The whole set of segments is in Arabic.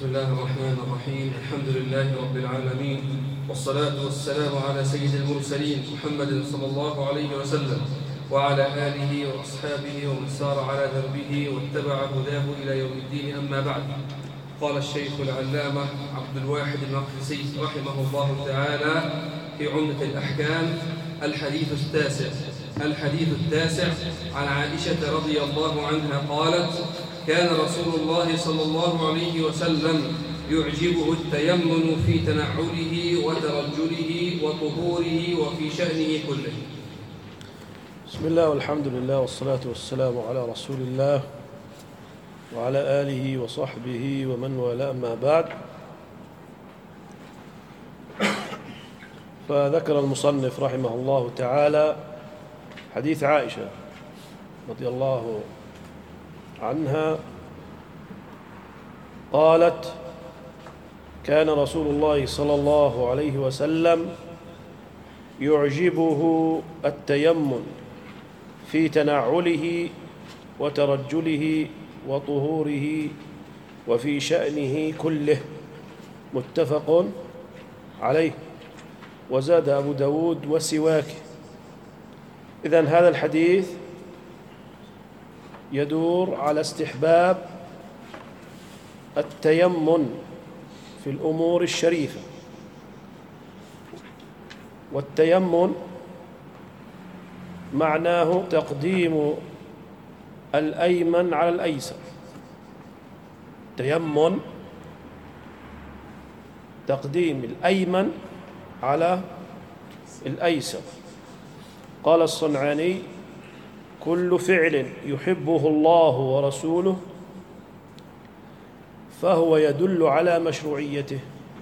بسم الله الرحمن الرحيم. الحمد لله رب العالمين، والصلاة والسلام على سيد المرسلين محمد صلى الله عليه وسلم وعلى آله وأصحابه ومن سار على دربه واتبع هداه إلى يوم الدين. أما بعد، قال الشيخ العلامة عبد الواحد المقدسي رحمه الله تعالى في عمدة الأحكام: الحديث التاسع عن عائشة رضي الله عنها قالت: كان رسول الله صلى الله عليه وسلم يعجبه التيمم في تنعله وترجله وطهوره وفي شأنه كله. بسم الله والحمد لله والصلاة والسلام على رسول الله وعلى آله وصحبه ومن والاه، أما بعد. فذكر المصنف رحمه الله تعالى حديث عائشة رضي الله عنها قالت: كان رسول الله صلى الله عليه وسلم يعجبه التيمم في تنعله وترجله وطهوره وفي شأنه كله، متفق عليه. وزاد أبو داود وسواكه. إذن هذا الحديث يدور على استحباب التيمم في الأمور الشريفة. والتيمم معناه تقديم الأيمن على الأيسر. تيمم تقديم الأيمن على الأيسر. قال الصنعاني: كل فعل يحبه الله ورسوله فهو يدل على مشروعيته.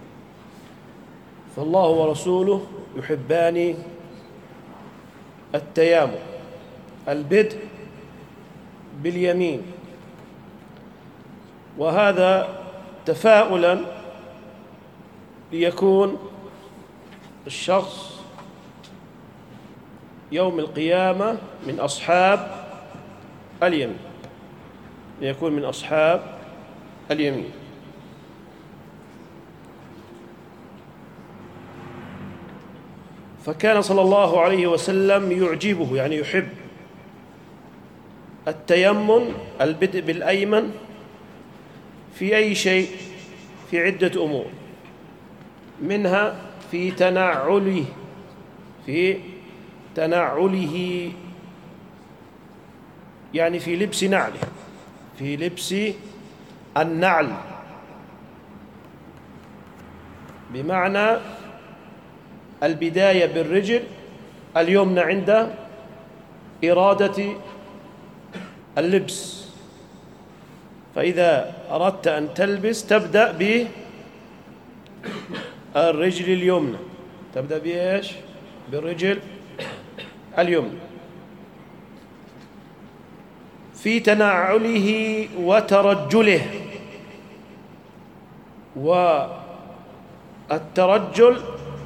فالله ورسوله يحبان التيامن، البدء باليمين، وهذا تفاؤلا ليكون الشخص يوم القيامة من أصحاب اليمين، ليكون من أصحاب اليمين. فكان صلى الله عليه وسلم يعجبه، يعني يحب التيمم، البدء بالأيمن، في أي شيء، في عدة أمور، منها في تنعله، يعني في لبس نعله، في لبس النعل، بمعنى البداية بالرجل اليمنى عند إرادة اللبس. فإذا أردت أن تلبس تبدأ بالرجل اليمنى، تبدأ بإيش؟ بالرجل اليمنى. في تنعله وترجله. والترجل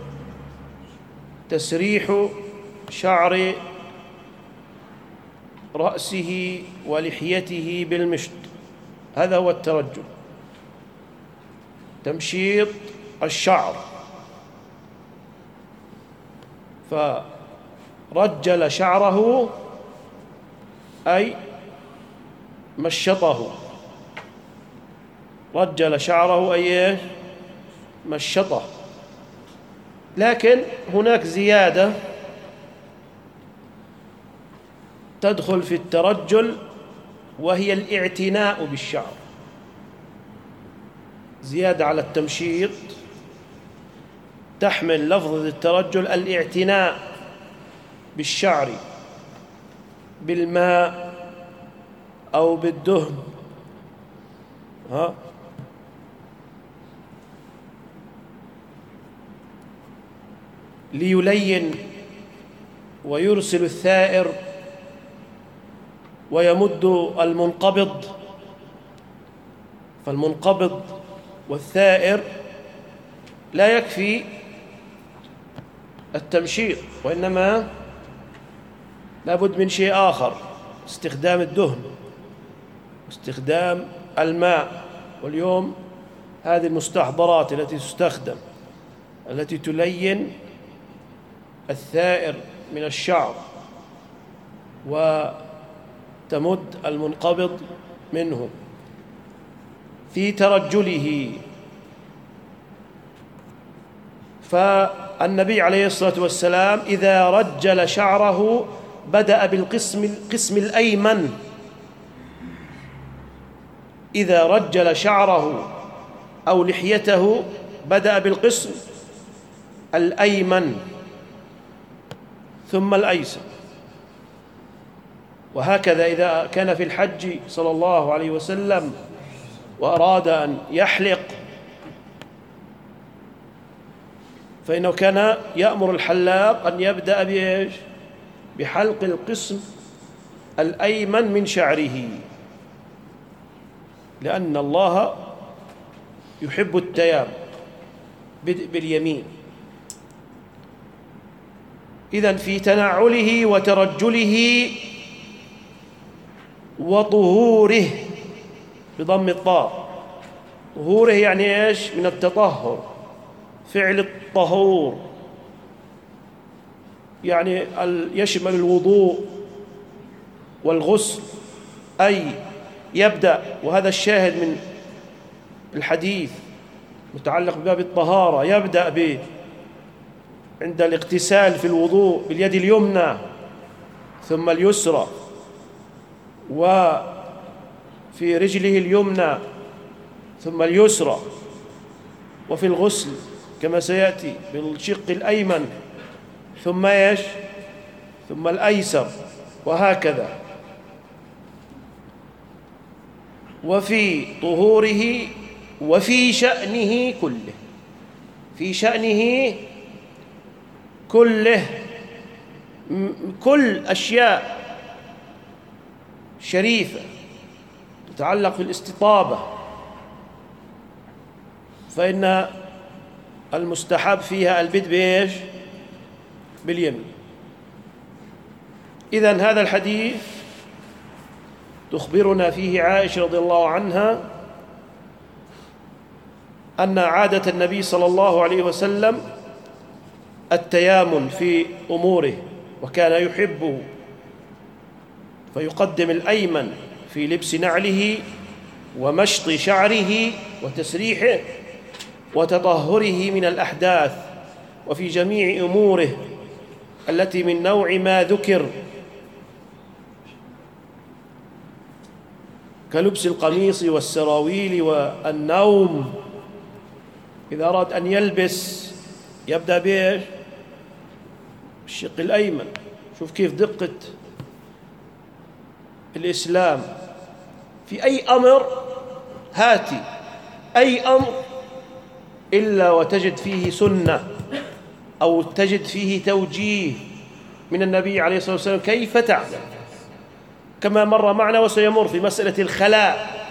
تسريح شعر رأسه ولحيته بالمشط، هذا هو الترجل، تمشيط الشعر. فرجل شعره أي مشطه، رجل شعره أي مشطه. لكن هناك زيادة تدخل في الترجل، وهي الاعتناء بالشعر، زيادة على التمشيط تحمل لفظة الترجل الاعتناء بالشعر بالماء أو بالدهن، ليلين ويرسل الثائر ويمد المنقبض. فالمنقبض والثائر لا يكفي التمشيط، وإنما لابد من شيء آخر: استخدام الدهن، استخدام الماء. واليوم هذه المستحضرات التي تستخدم، التي تلين الثائر من الشعر وتمد المنقبض منه في ترجله. فالنبي عليه الصلاة والسلام إذا رجل شعره بدأ بالقسم الأيمن. إذا رجل شعره أو لحيته بدأ بالقسم الأيمن ثم الأيسر. وهكذا إذا كان في الحج صلى الله عليه وسلم وأراد أن يحلق فإنه كان يأمر الحلاق أن يبدأ بإيش؟ بحلق القسم الأيمن من شعره، لأن الله يحب التيام باليمين. إذن في تنعله وترجله وطهوره بضم الطاء. طهوره يعني إيش؟ من التطهر، فعل الطهور، يعني يشمل الوضوء والغسل، أي يبدأ، وهذا الشاهد من الحديث متعلق بباب الطهارة، يبدأ عند الاغتسال في الوضوء باليد اليمنى ثم اليسرى، وفي رجله اليمنى ثم اليسرى، وفي الغسل كما سيأتي بالشق الأيمن ثم إيش؟ ثم الأيسر، وهكذا. وفي طهوره وفي شأنه كله، في شأنه كله، كل أشياء شريفة تتعلق بالاستطابة فإن المستحب فيها البدء بإيش؟ باليمين. إذن هذا الحديث تخبرنا فيه عائشة رضي الله عنها أن عادة النبي صلى الله عليه وسلم التيامن في أموره، وكان يحبه، فيقدم الأيمن في لبس نعله ومشط شعره وتسريحه وتطهره من الأحداث، وفي جميع أموره التي من نوع ما ذكر كلبس القميص والسراويل والنوم. إذا أراد أن يلبس يبدأ بإيش؟ الشق الأيمن. شوف كيف دقة الإسلام في أي أمر، هاتي أي أمر إلا وتجد فيه سنة أو تجد فيه توجيه من النبي عليه الصلاة والسلام كيف تعمل، كما مر معنا وسيمر في مسألة الخلاء،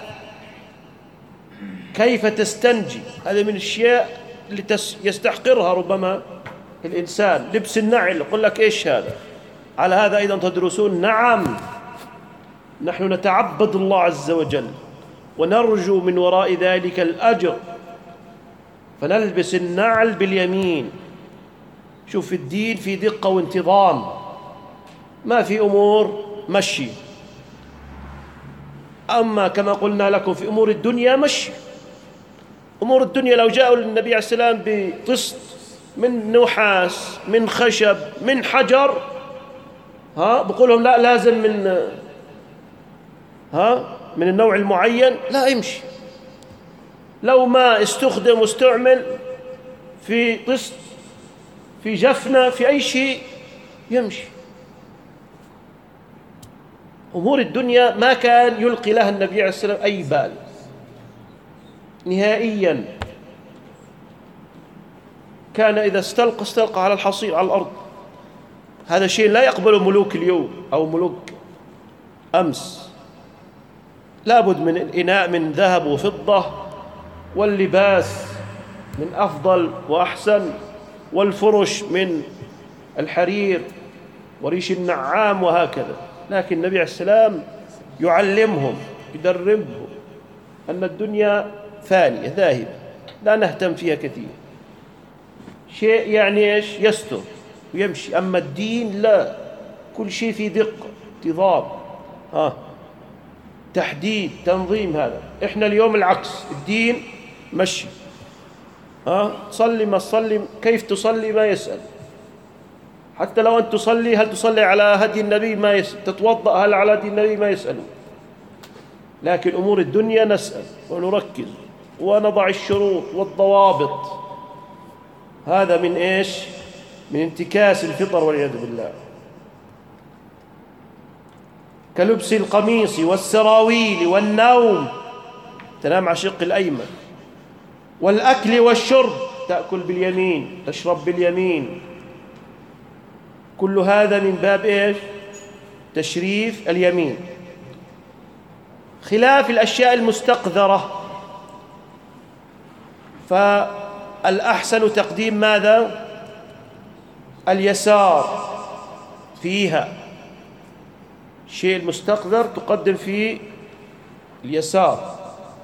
كيف تستنجي. هذا من الأشياء اللي يستحقرها ربما الإنسان. لبس النعل يقول لك إيش هذا؟ على هذا أيضا تدرسون؟ نعم، نحن نتعبد الله عز وجل ونرجو من وراء ذلك الأجر، فنلبس النعل باليمين. شوف في الدين في دقة وانتظام، ما في أمور مشي. أما كما قلنا لكم في أمور الدنيا مشي. أمور الدنيا لو جاءوا للنبي عليه السلام بطست من نحاس من خشب من حجر، بقول لهم لا لازم من النوع المعين، لا يمشي. لو ما استخدم واستعمل في طست في جفنة في أي شيء يمشي. أمور الدنيا ما كان يلقي لها النبي عليه السلام أي بال نهائيا. كان إذا استلقى على الحصير على الأرض. هذا شيء لا يقبله ملوك اليوم أو ملوك أمس. لابد من الإناء من ذهب وفضة، واللباس من أفضل وأحسن، والفرش من الحرير وريش النعام، وهكذا. لكن النبي عليه السلام يعلمهم يدربهم أن الدنيا فانية ذاهبة، لا نهتم فيها كثير، شيء يعني إيش يستر ويمشي. أما الدين لا، كل شيء في دقة، انتظام، تحديد، تنظيم. هذا إحنا اليوم العكس، الدين مشي، تصلي ما تصلي، كيف تصلي ما يسأل، حتى لو أن تصلي هل تصلي على هدي النبي ما يسأل، تتوضأ هل على هدي النبي ما يسألون. لكن أمور الدنيا نسأل ونركز ونضع الشروط والضوابط. هذا من إيش؟ من انتكاس الفطر والعياذ بالله. كلبس القميص والسراويل والنوم، تنام على الشق الأيمن، والأكل والشرب، تأكل باليمين تشرب باليمين. كل هذا من باب إيش؟ تشريف اليمين، خلاف الأشياء المستقذرة. فالأحسن تقديم ماذا؟ اليسار فيها، الشيء المستقذر تقدم فيه اليسار،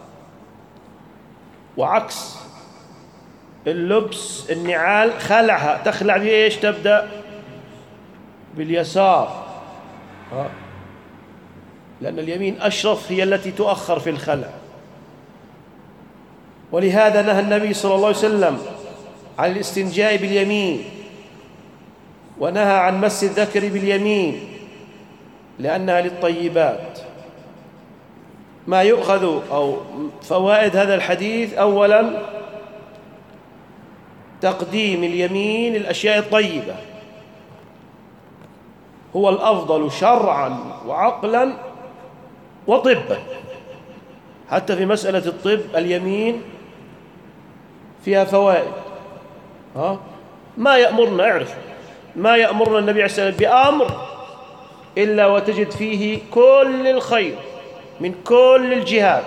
وعكس اللبس النعال خلعها، تخلع بإيش؟ تبدأ باليسار، لأن اليمين أشرف، هي التي تؤخر في الخلع. ولهذا نهى النبي صلى الله عليه وسلم عن الاستنجاء باليمين، ونهى عن مس الذكر باليمين، لأنها للطيبات. ما يؤخذ أو فوائد هذا الحديث: أولاً تقديم اليمين للأشياء الطيبة، هو الأفضل شرعاً وعقلاً وطباً. حتى في مسألة الطب اليمين فيها فوائد. ما يأمرنا، اعرف، ما يأمرنا النبي عليه الصلاة والسلام بأمر إلا وتجد فيه كل الخير من كل الجهات،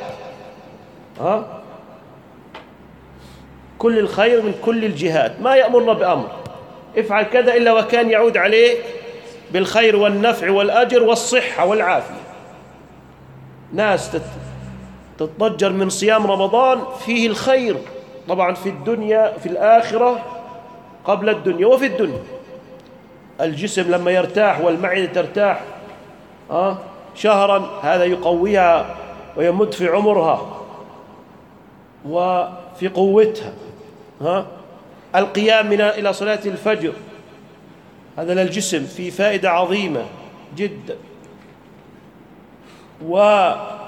كل الخير من كل الجهات. ما يأمرنا بأمر افعل كذا إلا وكان يعود عليك بالخير والنفع والأجر والصحة والعافية. ناس تتضجر من صيام رمضان، فيه الخير طبعا في الدنيا، في الآخرة قبل الدنيا وفي الدنيا. الجسم لما يرتاح والمعدة ترتاح شهرا، هذا يقويها ويمد في عمرها وفي قوتها. القيام إلى صلاة الفجر، هذا للجسم فيه فائدة عظيمة جدا. وإذا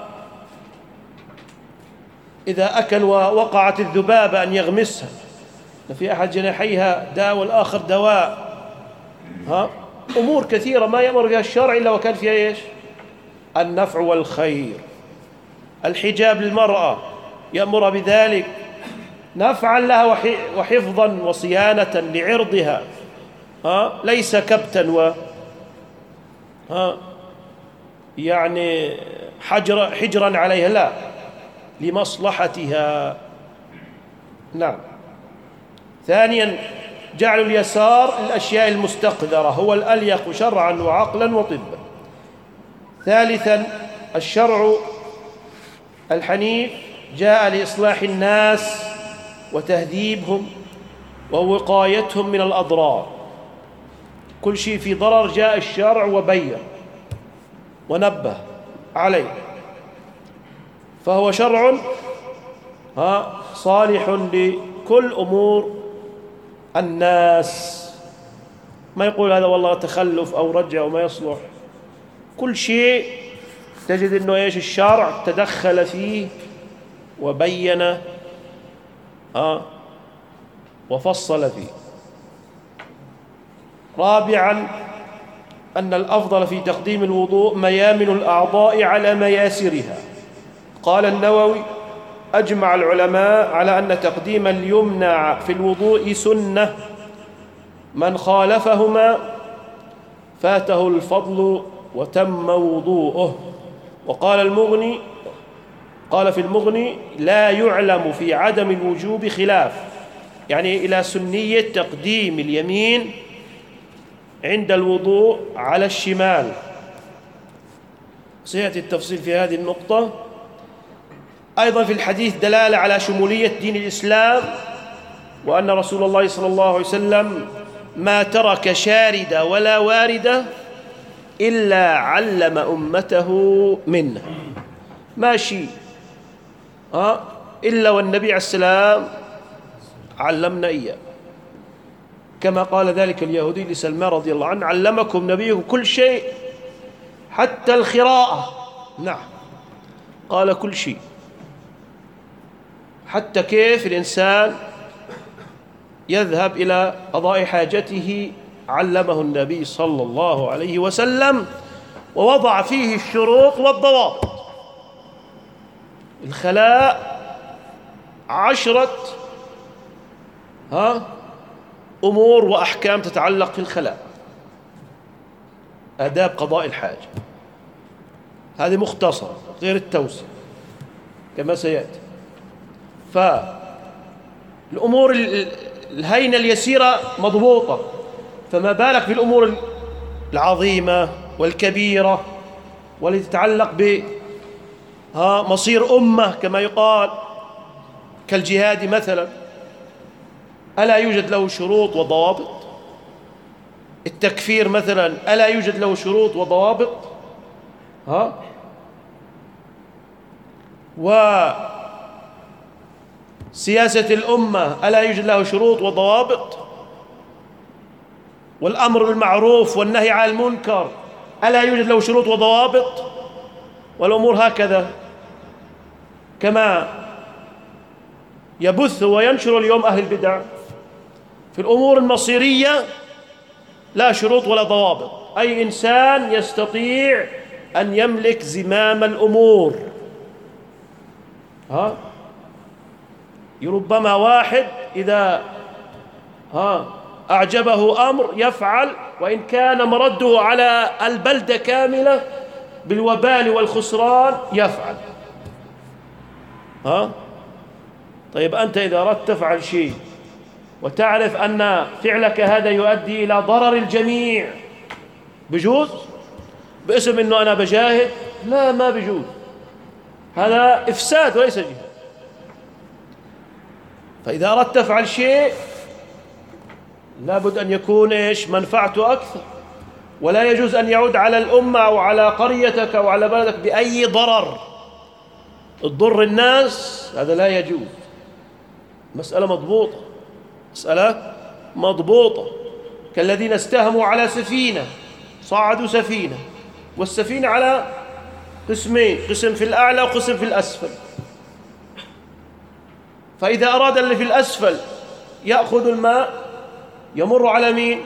أكل ووقعت الذبابة أن يغمسها، في أحد جناحيها داء والآخر دواء. أمور كثيرة ما يأمر بها الشرع إلا وكان فيها إيش؟ النفع والخير. الحجاب للمرأة يأمر بذلك نفعا لها وحفظا وصيانة لعرضها، ليس كبتا يعني حجرا عليها، لا، لمصلحتها. نعم. ثانيا جعل اليسار للأشياء المستقذرة، هو الأليق شرعا وعقلا وطبا. ثالثا الشرع الحنيف جاء لإصلاح الناس وتهذيبهم ووقايتهم من الأضرار. كل شيء في ضرر جاء الشرع وبين ونبه عليه، فهو شرع صالح لكل أمور الناس. ما يقول هذا والله تخلف أو رجع وما يصلح. كل شيء تجد أنه إيش؟ الشرع تدخل فيه وبين وفصل فيه. رابعا أن الأفضل في تقديم الوضوء ميامن الأعضاء على مياسرها. قال النووي: أجمع العلماء على أن تقديم اليمنى في الوضوء سنة، من خالفهما فاته الفضل وتم وضوءه. قال في المغني: لا يعلم في عدم الوجوب خلاف، يعني إلى سنية تقديم اليمين عند الوضوء على الشمال. سيأتي التفصيل في هذه النقطة. أيضا في الحديث دلالة على شمولية دين الإسلام، وأن رسول الله صلى الله عليه وسلم ما ترك شاردة ولا واردة إلا علم أمته منه، ماشي إلا والنبي عليه السلام علمنا إياه، كما قال ذلك اليهودي لسلمان رضي الله عنه: علمكم نبيكم كل شيء حتى الخراءة. نعم، قال كل شيء، حتى كيف الإنسان يذهب إلى قضاء حاجته علمه النبي صلى الله عليه وسلم، ووضع فيه الشروط والضوابط. الخلاء 10 أمور وأحكام تتعلق في الخلاء، آداب قضاء الحاجة، هذه مختصرة غير التوسع كما سيأتي. فالأمور الهينة اليسيرة مضبوطة، فما بالك بالأمور العظيمة والكبيرة والتي تتعلق بمصير أمة كما يقال، كالجهاد مثلا، ألا يوجد له شروط وضوابط؟ التكفير مثلا ألا يوجد له شروط وضوابط؟ وسياسة الأمة ألا يوجد له شروط وضوابط؟ والأمر بالمعروف والنهي عن المنكر ألا يوجد له شروط وضوابط؟ والأمور هكذا كما يبث وينشر اليوم أهل البدع في الأمور المصيرية، لا شروط ولا ضوابط، أي إنسان يستطيع أن يملك زمام الأمور. ربما واحد إذا أعجبه أمر يفعل، وإن كان مرده على البلدة كاملة بالوبال والخسران يفعل. طيب أنت إذا أردت تفعل شيء وتعرف أن فعلك هذا يؤدي إلى ضرر الجميع، بجوز باسم أنه أنا بجاهد؟ لا، ما بجوز، هذا إفساد وليس جهاد. فإذا أردت تفعل شيء لابد أن يكون منفعته أكثر، ولا يجوز أن يعود على الأمة أو على قريتك أو على بلدك بأي ضرر تضر الناس، هذا لا يجوز. مسألة مضبوطة، مسألة مضبوطة. كالذين استهموا على سفينة، صعدوا سفينة، والسفينة على قسمين، قسم في الأعلى وقسم في الأسفل، فإذا أراد اللي في الأسفل يأخذ الماء يمر على مين؟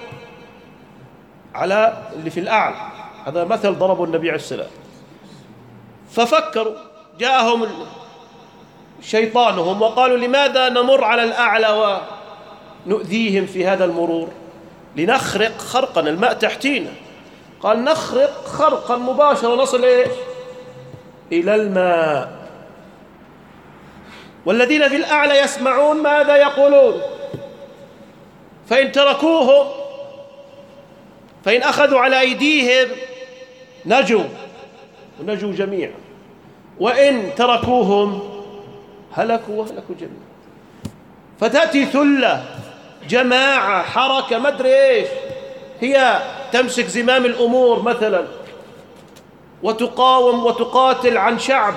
على اللي في الأعلى. هذا مثل ضربه النبي عليه السلام. ففكروا، جاءهم شيطانهم وقالوا: لماذا نمر على الأعلى ونؤذيهم في هذا المرور؟ لنخرق خرقا، الماء تحتينا. قال: نخرق خرقا مباشرة نصل إلى الماء، والذين في الأعلى يسمعون ماذا يقولون، فإن تركوهم، فإن أخذوا على أيديهم نجوا ونجوا جميعا، وإن تركوهم هلكوا وهلكوا جميعا. فتأتي ثلة، جماعة، حركة، ما أدري إيش، هي تمسك زمام الأمور مثلا وتقاوم وتقاتل عن شعب،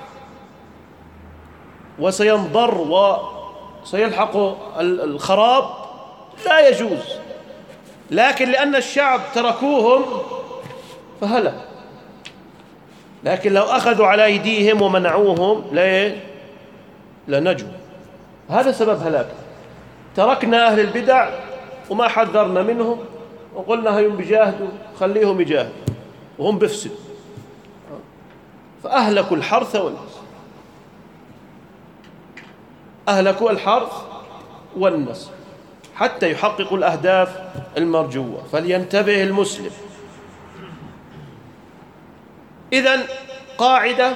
وسينضر وسيلحق الخراب، لا يجوز. لكن لأن الشعب تركوهم فهلك. لكن لو أخذوا على أيديهم ومنعوهم لنجوا. هذا سبب هلاك. تركنا أهل البدع وما حذرنا منهم وقلنا هيهم بيجاهدوا، خليهم يجاهدوا وهم بفسدوا، فأهلكوا الحرث والنسل، أهلكوا الحرث والنسل حتى يحققوا الأهداف المرجوة. فلينتبه المسلم. إذن قاعدة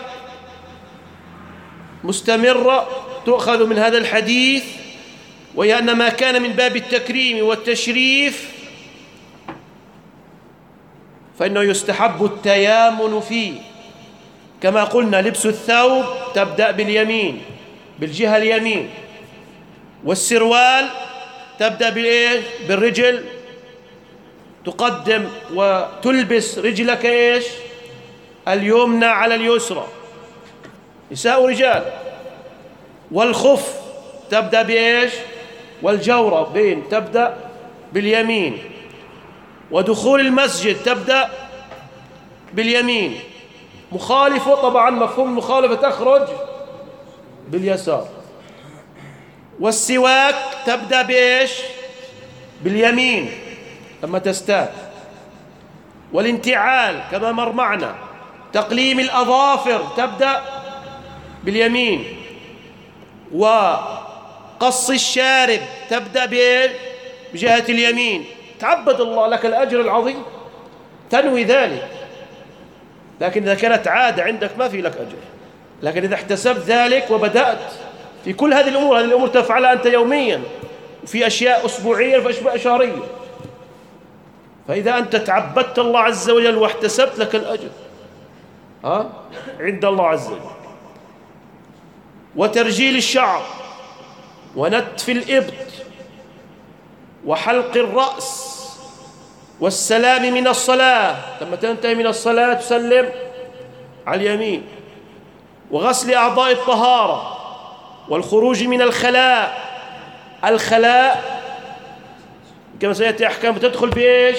مستمرة تؤخذ من هذا الحديث، وهي أن ما كان من باب التكريم والتشريف فإنه يستحب التيامن فيه، كما قلنا لبس الثوب تبدأ باليمين، بالجهة اليمين، والسروال تبدأ بالإيه؟ بالرجل، تقدم وتلبس رجلك إيش؟ اليمنى على اليسرى، نساء ورجال. والخف تبدأ بإيش؟ والجورب بين تبدأ باليمين. ودخول المسجد تبدأ باليمين. مخالفة طبعا مفهوم المخالفة تخرج باليسار. والسواك تبدأ بإيش؟ باليمين لما تستاك. والانتعال كما مر معنا. تقليم الأظافر تبدأ باليمين. وقص الشارب تبدأ بإيش؟ بجهة اليمين. تعبد الله لك الأجر العظيم، تنوي ذلك. لكن إذا كانت عادة عندك ما في لك أجر. لكن إذا احتسبت ذلك وبدأت في كل هذه الأمور تفعلها أنت يوميا، وفي أشياء أسبوعية وفي أشياء شهرية. فإذا أنت تعبدت الله عز وجل واحتسبت لك الأجر عند الله عز وجل. وترجيل الشعر، ونتف الإبط، وحلق الرأس، والسلام من الصلاة، لما تنتهي من الصلاة تسلم على اليمين. وغسل أعضاء الطهارة، والخروج من الخلاء. الخلاء كما سيأتي أحكام تدخل بإيش؟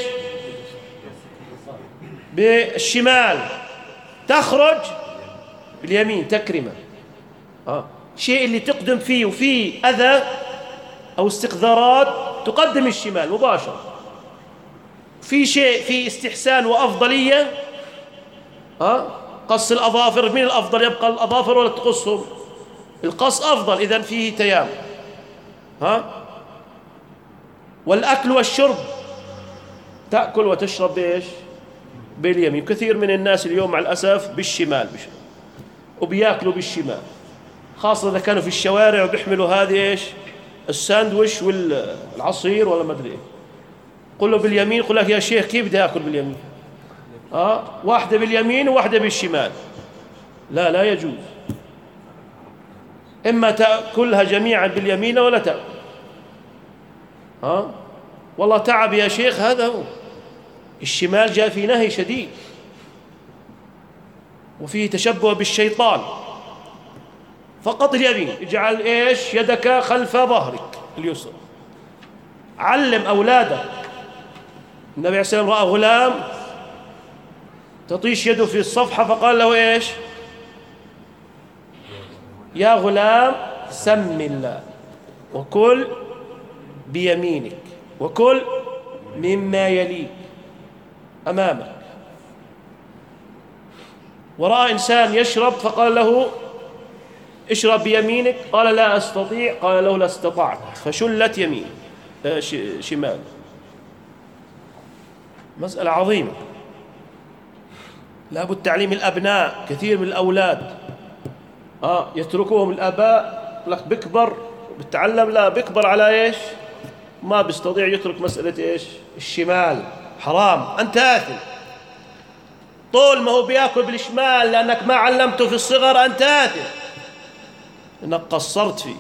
بالشمال، تخرج باليمين تكرمة. شيء اللي تقدم فيه وفيه أذى أو استقذارات تقدم الشمال مباشرة. في شيء فيه استحسان وأفضلية، قص الأظافر، من الأفضل يبقى الأظافر ولا تقصهم؟ القص أفضل، إذن فيه تيامن. والأكل والشرب، تأكل وتشرب بإيش؟ باليمين. كثير من الناس اليوم مع الأسف بالشمال وبيأكلوا بالشمال، خاصة إذا كانوا في الشوارع وبيحملوا هذه إيش؟ الساندويش والعصير ولا ما أدري إيه. قل له باليمين، قل لك يا شيخ كيف بدي أكل باليمين؟ واحدة باليمين وواحدة بالشمال. لا يجوز. إما تأكلها جميعا باليمين ولا تأكل. والله تعب يا شيخ، هذا هو. الشمال جاء في نهي شديد، وفيه تشبه بالشيطان. فقط اليمين. اجعل إيش؟ يدك خلف ظهرك اليسرى. علم أولادك. النبي عليه الصلاة والسلام رأى غلام تطيش يده في الصفحة فقال له إيش؟ يا غلام سم الله وكل بيمينك وكل مما يليك أمامك. ورأى إنسان يشرب فقال له اشرب بيمينك، قال لا أستطيع، قال له لا استطعت، فشلت يمين شمال. مسألة عظيمة، لابد تعليم الأبناء. كثير من الأولاد يتركوهم الآباء، لك بكبر بتعلم، لا بكبر على إيش؟ ما بيستطيع يترك مسألة إيش؟ الشمال. حرام، أنت آثم. طول ما هو بيأكل بالشمال لأنك ما علمته في الصغر أنت آثم، إنك قصرت فيه.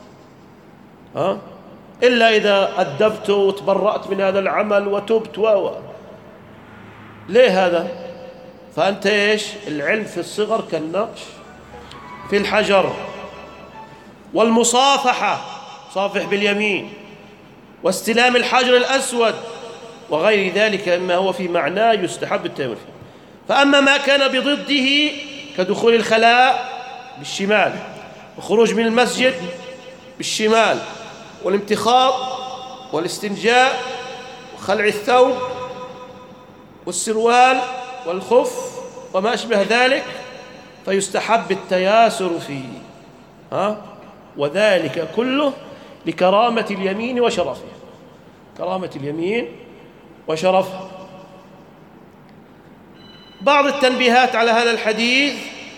إلا إذا أدبته وتبرأت من هذا العمل وتبت ليه هذا؟ فأنت إيش؟ العلم في الصغر كالنقش في الحجر. والمصافحة، صافح باليمين. واستلام الحجر الأسود وغير ذلك مما هو في معناه يستحب التأمل فيه. فأما ما كان بضده كدخول الخلاء بالشمال، وخروج من المسجد بالشمال، والامتخاط والاستنجاء وخلع الثوب والسروال والخف وما أشبه ذلك، فيستحب التياسر فيه. وذلك كله لكرامة اليمين وشرفها. كرامة اليمين وشرفها. بعض التنبيهات على هذا الحديث: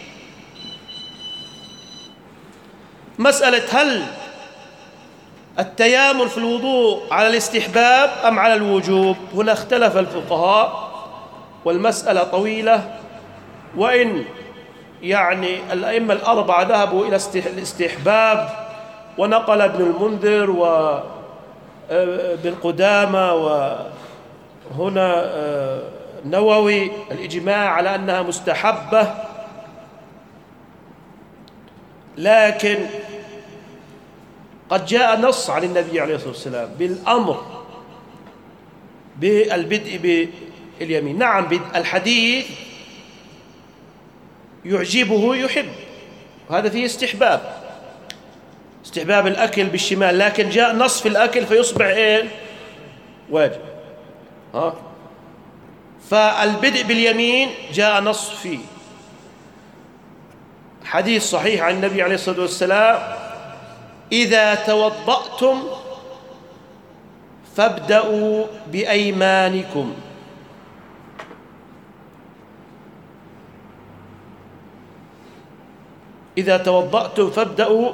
مسألة هل التيامن في الوضوء على الاستحباب أم على الوجوب؟ هنا اختلف الفقهاء، والمسألة طويلة، وإن يعني الأئمة الأربعة ذهبوا إلى الاستحباب، ونقل ابن المنذر وابن قدامة وهنا النووي الإجماع على أنها مستحبة. لكن قد جاء نص عن النبي عليه الصلاة والسلام بالأمر بالبدء باليمين. نعم الحديث يعجبه يحب، وهذا فيه استحباب الأكل بالشمال، لكن جاء نص في الأكل فيصبح واجب. فالبدء باليمين جاء نص فيه، حديث صحيح عن النبي عليه الصلاة والسلام: إذا توضأتم فابدأوا بأيمانكم. إذا توضأتم فابدأوا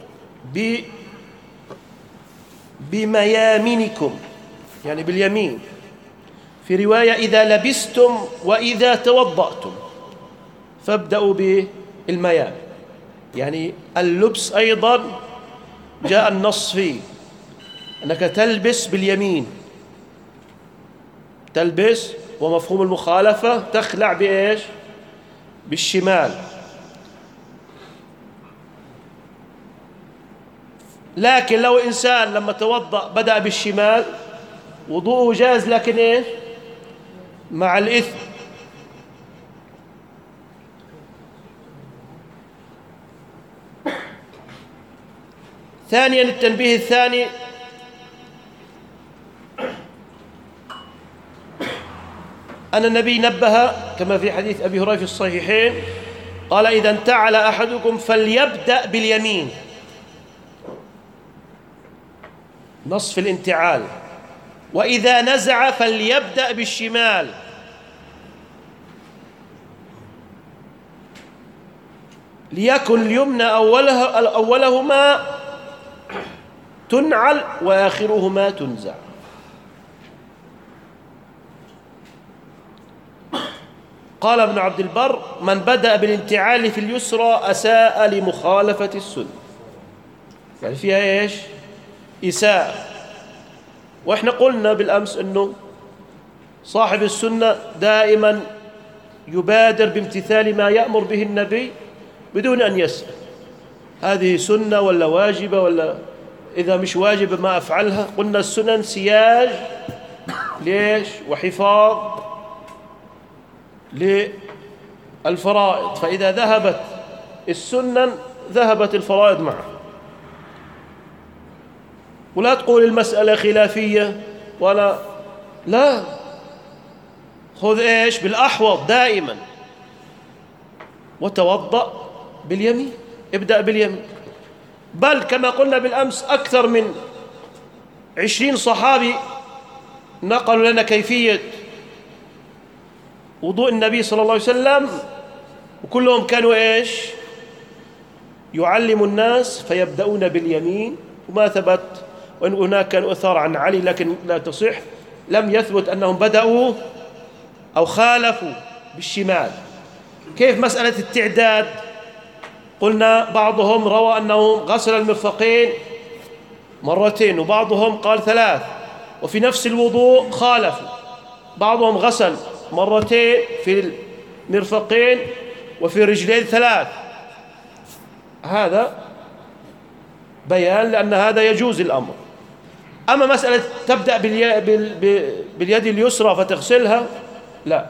بميامنكم، يعني باليمين. في رواية: إذا لبستم وإذا توضأتم فابدأوا بالميامن، يعني اللبس أيضا جاء النص فيه أنك تلبس باليمين، تلبس، ومفهوم المخالفة تخلع بإيش؟ بالشمال. لكن لو إنسان لما توضأ بدأ بالشمال وضوءه جاز، لكن إيش؟ مع الإثم. ثانيا، التنبيه الثاني: أن النبي نبه كما في حديث أبي هريرة في الصحيحين، قال: إذا انتعل أحدكم فليبدأ باليمين. نص في الانتعال. وإذا نزع فليبدأ بالشمال. ليكن اليمنى أولهما تنعل وآخرهما تنزع. قال ابن عبد البر: من بدأ بالانتعال في اليسرى أساء لمخالفة السنة. يعني فيها إيش؟ إساءة. وإحنا قلنا بالأمس أنه صاحب السنة دائما يبادر بامتثال ما يأمر به النبي بدون أن يسأل هذه سنة ولا واجبة، ولا إذا مش واجبة ما أفعلها. قلنا السنن سياج ليش؟ وحفاظ للفرائض، فإذا ذهبت السنن ذهبت الفرائض معه. ولا تقول المسألة خلافية ولا لا، خذ إيش؟ بالأحوط دائما، وتوضأ باليمين، ابدأ باليمين. بل كما قلنا بالأمس أكثر من 20 صحابي نقلوا لنا كيفية وضوء النبي صلى الله عليه وسلم، وكلهم كانوا إيش؟ يعلموا الناس فيبدأون باليمين. وما ثبت، وإن هناك كان أثار عن علي لكن لا تصح، لم يثبت أنهم بدأوا أو خالفوا بالشمال. كيف مسألة التعداد؟ قلنا بعضهم روى أنه غسل المرفقين مرتين، وبعضهم قال 3، وفي نفس الوضوء خالفوا، بعضهم غسل مرتين في المرفقين وفي الرجلين 3. هذا بيان لأن هذا يجوز الأمر. أما مسألة تبدأ باليد اليسرى فتغسلها، لا.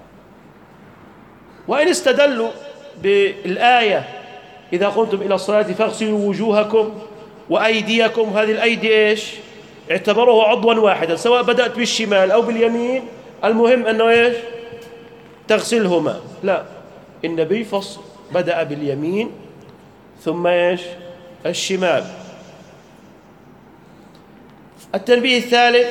وإن استدلوا بالآية: إذا قمتم إلى الصلاة فاغسلوا وجوهكم وأيديكم، هذه الأيدي إيش؟ اعتبروه عضوا واحدا، سواء بدأت بالشمال أو باليمين، المهم أنه إيش؟ تغسلهما. لا، النبي فصل، بدأ باليمين ثم إيش؟ الشمال. التنبيه الثالث: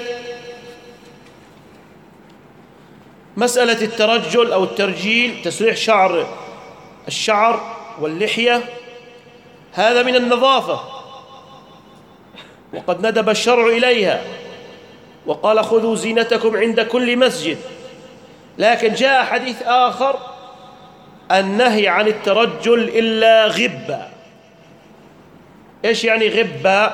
مسألة الترجل أو الترجيل، تسريح الشعر واللحية، هذا من النظافة، وقد ندب الشرع إليها وقال: خذوا زينتكم عند كل مسجد. لكن جاء حديث آخر النهي عن الترجل إلا غبة. إيش يعني غبة؟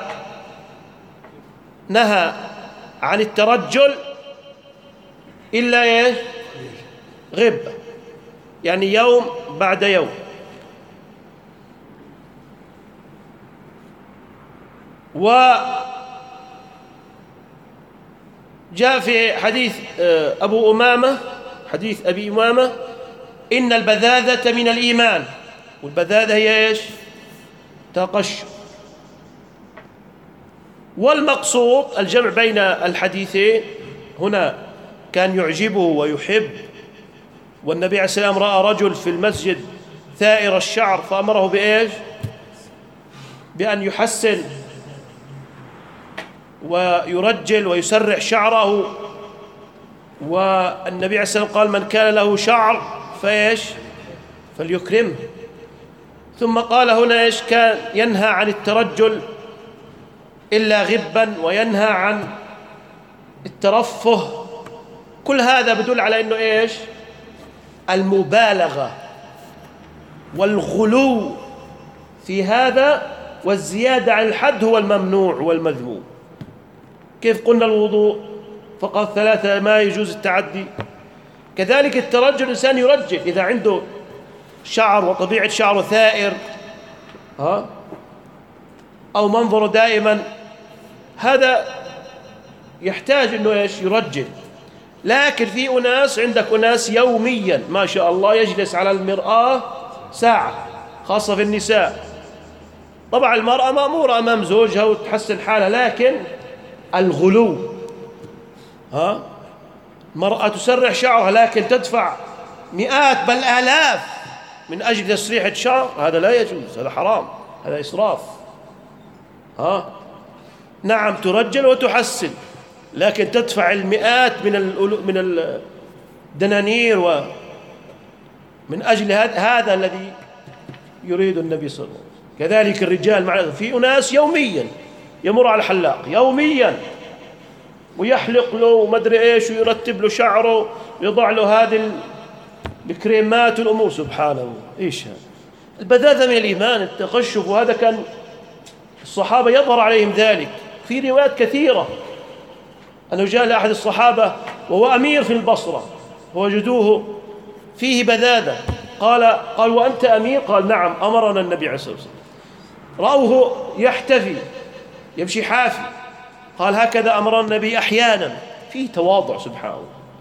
نهى عن الترجل إلا إيش؟ غبة، يعني يوم بعد يوم. وجاء في حديث أبو أمامة، حديث أبي أمامة: إن البذاذة من الإيمان. والبذاذة هي إيش؟ تقشف. والمقصود الجمع بين الحديثين. هنا كان يعجبه ويحب، والنبي عليه السلام رأى رجل في المسجد ثائر الشعر فأمره بإيش؟ بأن يحسن ويرجل ويسرح شعره. والنبي عليه السلام قال: من كان له شعر فإيش؟ فليكرمه. ثم قال هنا إيش؟ كان ينهى عن الترجل إلا غبا، وينهى عن الترفه. كل هذا بدل على أنه إيش؟ المبالغة والغلو في هذا والزيادة عن الحد هو الممنوع والمذموم. كيف قلنا الوضوء فقط 3 ما يجوز التعدي، كذلك الترجل. الإنسان يرجل إذا عنده شعر وطبيعة شعره ثائر أو منظره دائما، هذا يحتاج أنه إيش؟ يرجل. لكن في أناس، عندك أناس يوميا ما شاء الله يجلس على المرآة ساعة، خاصة في النساء. طبعا المرأة مأمورة أمام زوجها وتحسن حالها، لكن الغلو، مرأة تسرح شعرها لكن تدفع مئات بل آلاف من أجل تسريحة شعر، هذا لا يجوز، هذا حرام، هذا إسراف. نعم ترجل وتحسن، لكن تدفع المئات من الدنانير ومن أجل هذا الذي يريد النبي صلى الله عليه وسلم. كذلك الرجال، في أناس يوميا يمر على الحلاق يوميا ويحلق له ومدري إيش ويرتب له شعره ويضع له هذه الكريمات والأمور. سبحانه، إيش هذا؟ البذاذة من الإيمان، التقشف. وهذا كان الصحابة يظهر عليهم ذلك. في روايات كثيرة أنه جاء لأحد الصحابة وهو أمير في البصرة ووجدوه فيه بذاذة، قال وأنت أمير؟ قال نعم، أمرنا النبي عليه الصلاة والسلام. رأوه يحتفي يمشي حافي، قال هكذا أمر النبي أحيانا. فيه تواضع سبحانه.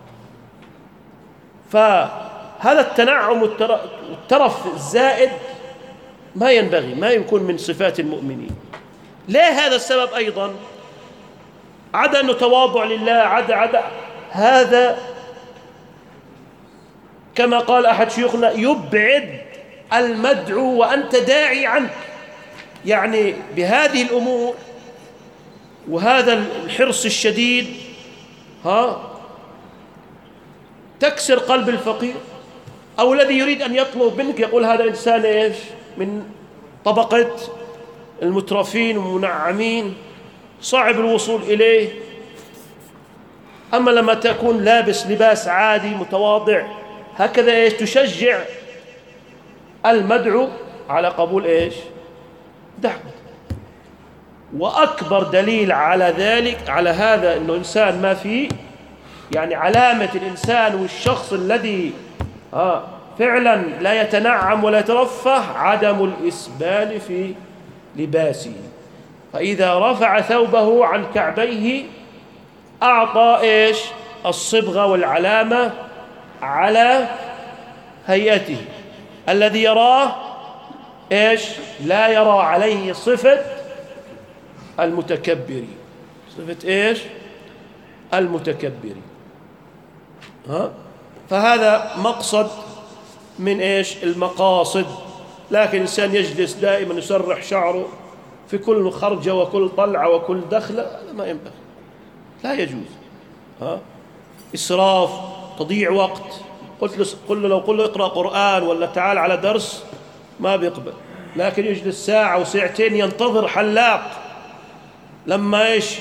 فهذا التنعم والترف الزائد ما ينبغي، ما يكون من صفات المؤمنين. ليه هذا السبب أيضا؟ عدا أنه تواضع لله، عدا هذا كما قال أحد شيوخنا: يبعد المدعو وأنت داعي عنك. يعني بهذه الأمور وهذا الحرص الشديد تكسر قلب الفقير أو الذي يريد أن يطلب منك. يقول هذا إنسان إيش؟ من طبقة المترفين والمنعمين، صعب الوصول إليه. أما لما تكون لابس لباس عادي متواضع هكذا إيش؟ تشجع المدعو على قبول إيش؟ دعوة. وأكبر دليل على ذلك، على هذا، أنه إنسان ما فيه، يعني علامة الإنسان والشخص الذي فعلا لا يتنعم ولا يترفه عدم الإسبال في لباسه. فإذا رفع ثوبه عن كعبيه أعطى إيش؟ الصبغة والعلامة على هيئته. الذي يراه إيش؟ لا يرى عليه صفة المتكبرين. صفة إيش؟ المتكبرين. فهذا مقصد من إيش؟ المقاصد. لكن الإنسان يجلس دائما يسرح شعره في كل خرجة وكل طلعة وكل دخلة، هذا ما ينبغي، لا يجوز. إسراف، تضيع وقت. لو قل له اقرأ قرآن ولا تعال على درس ما بيقبل، لكن يجلس ساعة وساعتين ينتظر حلاق لما إيش؟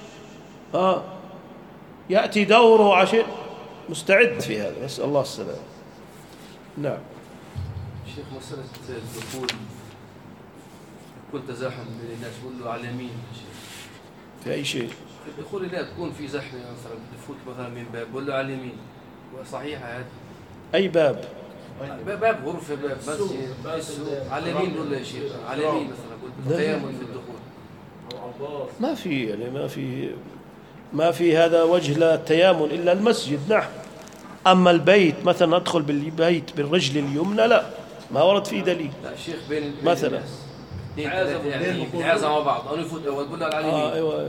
يأتي دوره عشان مستعد في هذا. نسأل الله السلامة. نعم. شيخ مسألة الدخول يكون تزاحم بين الناس، بقول له على اليمين يا شيخ في أي شيء؟ الدخول لا تكون في زحمة مثلا تفوت مثلا من باب بقول له على اليمين، صحيحة هذه؟ أي باب؟ باب غرفة، باب مسجد، على اليمين بقول له يا شيخ على اليمين مثلا، قلت له تيامن في الدخول. ما في يعني ما في هذا وجه للتيامن إلا المسجد. نعم. أما البيت مثلا أدخل بالبيت بالرجل اليمنى لا، ما ورد فيه دليل. لا شيخ بين مثلا يعني بيتعازم مع بعض أو يفوت أول بقول له على اليمين. أيوة.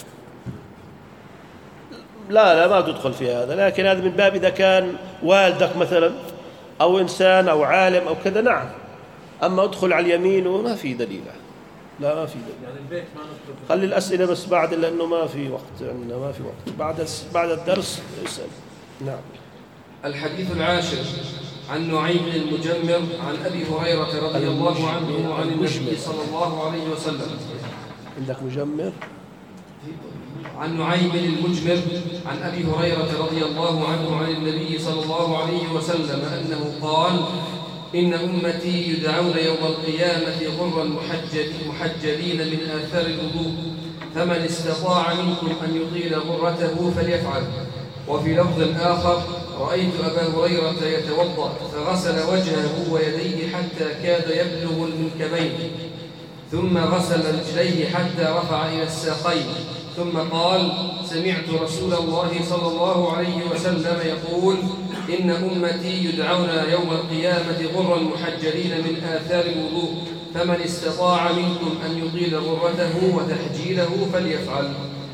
لا ما تدخل في هذا، لكن هذا من باب إذا كان والدك مثلا أو إنسان أو عالم أو كذا. نعم. أما أدخل على اليمين وما في دليل. لا ما في دليل. يعني البيت ما ندخل. خلي الأسئلة بس بعد، لأنه ما في وقت عندنا، ما في وقت. بعد الدرس اسأل. نعم. الحديث العاشر عن نعيم المجمر عن أبي هريرة رضي الله عنه عن النبي صلى الله عليه وسلم. عندك مجمر؟ عن نعيم المجمر عن أبي هريرة رضي الله عنه عن النبي صلى الله عليه وسلم أنه قال: إن أمتي يدعون يوم القيامة غرا محجلين من آثار الوضوء، فمن استطاع منكم أن يطيل غرته فليفعل. وفي لفظ آخر: رأيت أبا هريرة يتوضأ فغسل وجهه ويديه حتى كاد يبلغ المنكبين، ثم غسل رجليه حتى رفع إلى الساقين، ثم قال: سمعت رسول الله صلى الله عليه وسلم يقول: إن أمتي يدعون يوم القيامة غرا محجلين من آثار الوضوء، فمن استطاع منكم أن يطيل غرته وتحجيله فليفعل.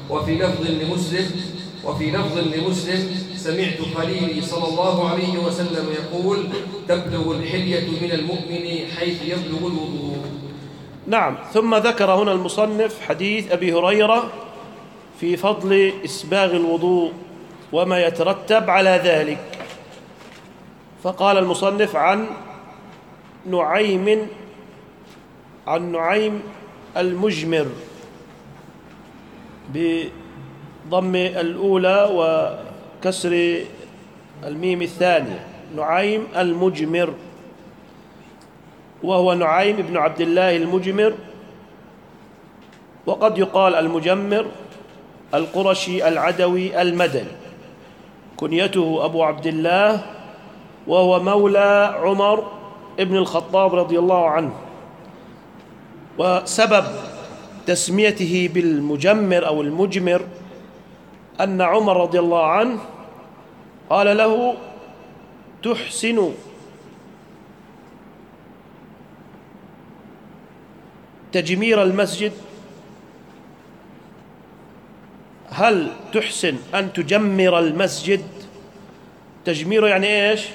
وفي لفظ لمسلم: سمعت خليلي صلى الله عليه وسلم يقول: تبلغ الحلية من المؤمن حيث يبلغ الوضوء. نعم. ثم ذكر هنا المصنف حديث أبي هريرة في فضل إسباغ الوضوء وما يترتب على ذلك. فقال المصنف عن نعيم المجمر بضم الأولى وكسر الميم الثانية، نعيم المجمر، وهو نعيم بن عبد الله المجمر، وقد يقال المجمر، القرشي العدوي المدني، كنيته أبو عبد الله، وهو مولى عمر ابن الخطاب رضي الله عنه. وسبب تسميته بالمجمر أو المجمر أن عمر رضي الله عنه قال له: تحسن تجمير المسجد؟ هل تحسن أن تجمر المسجد؟ تجميره يعني إيش؟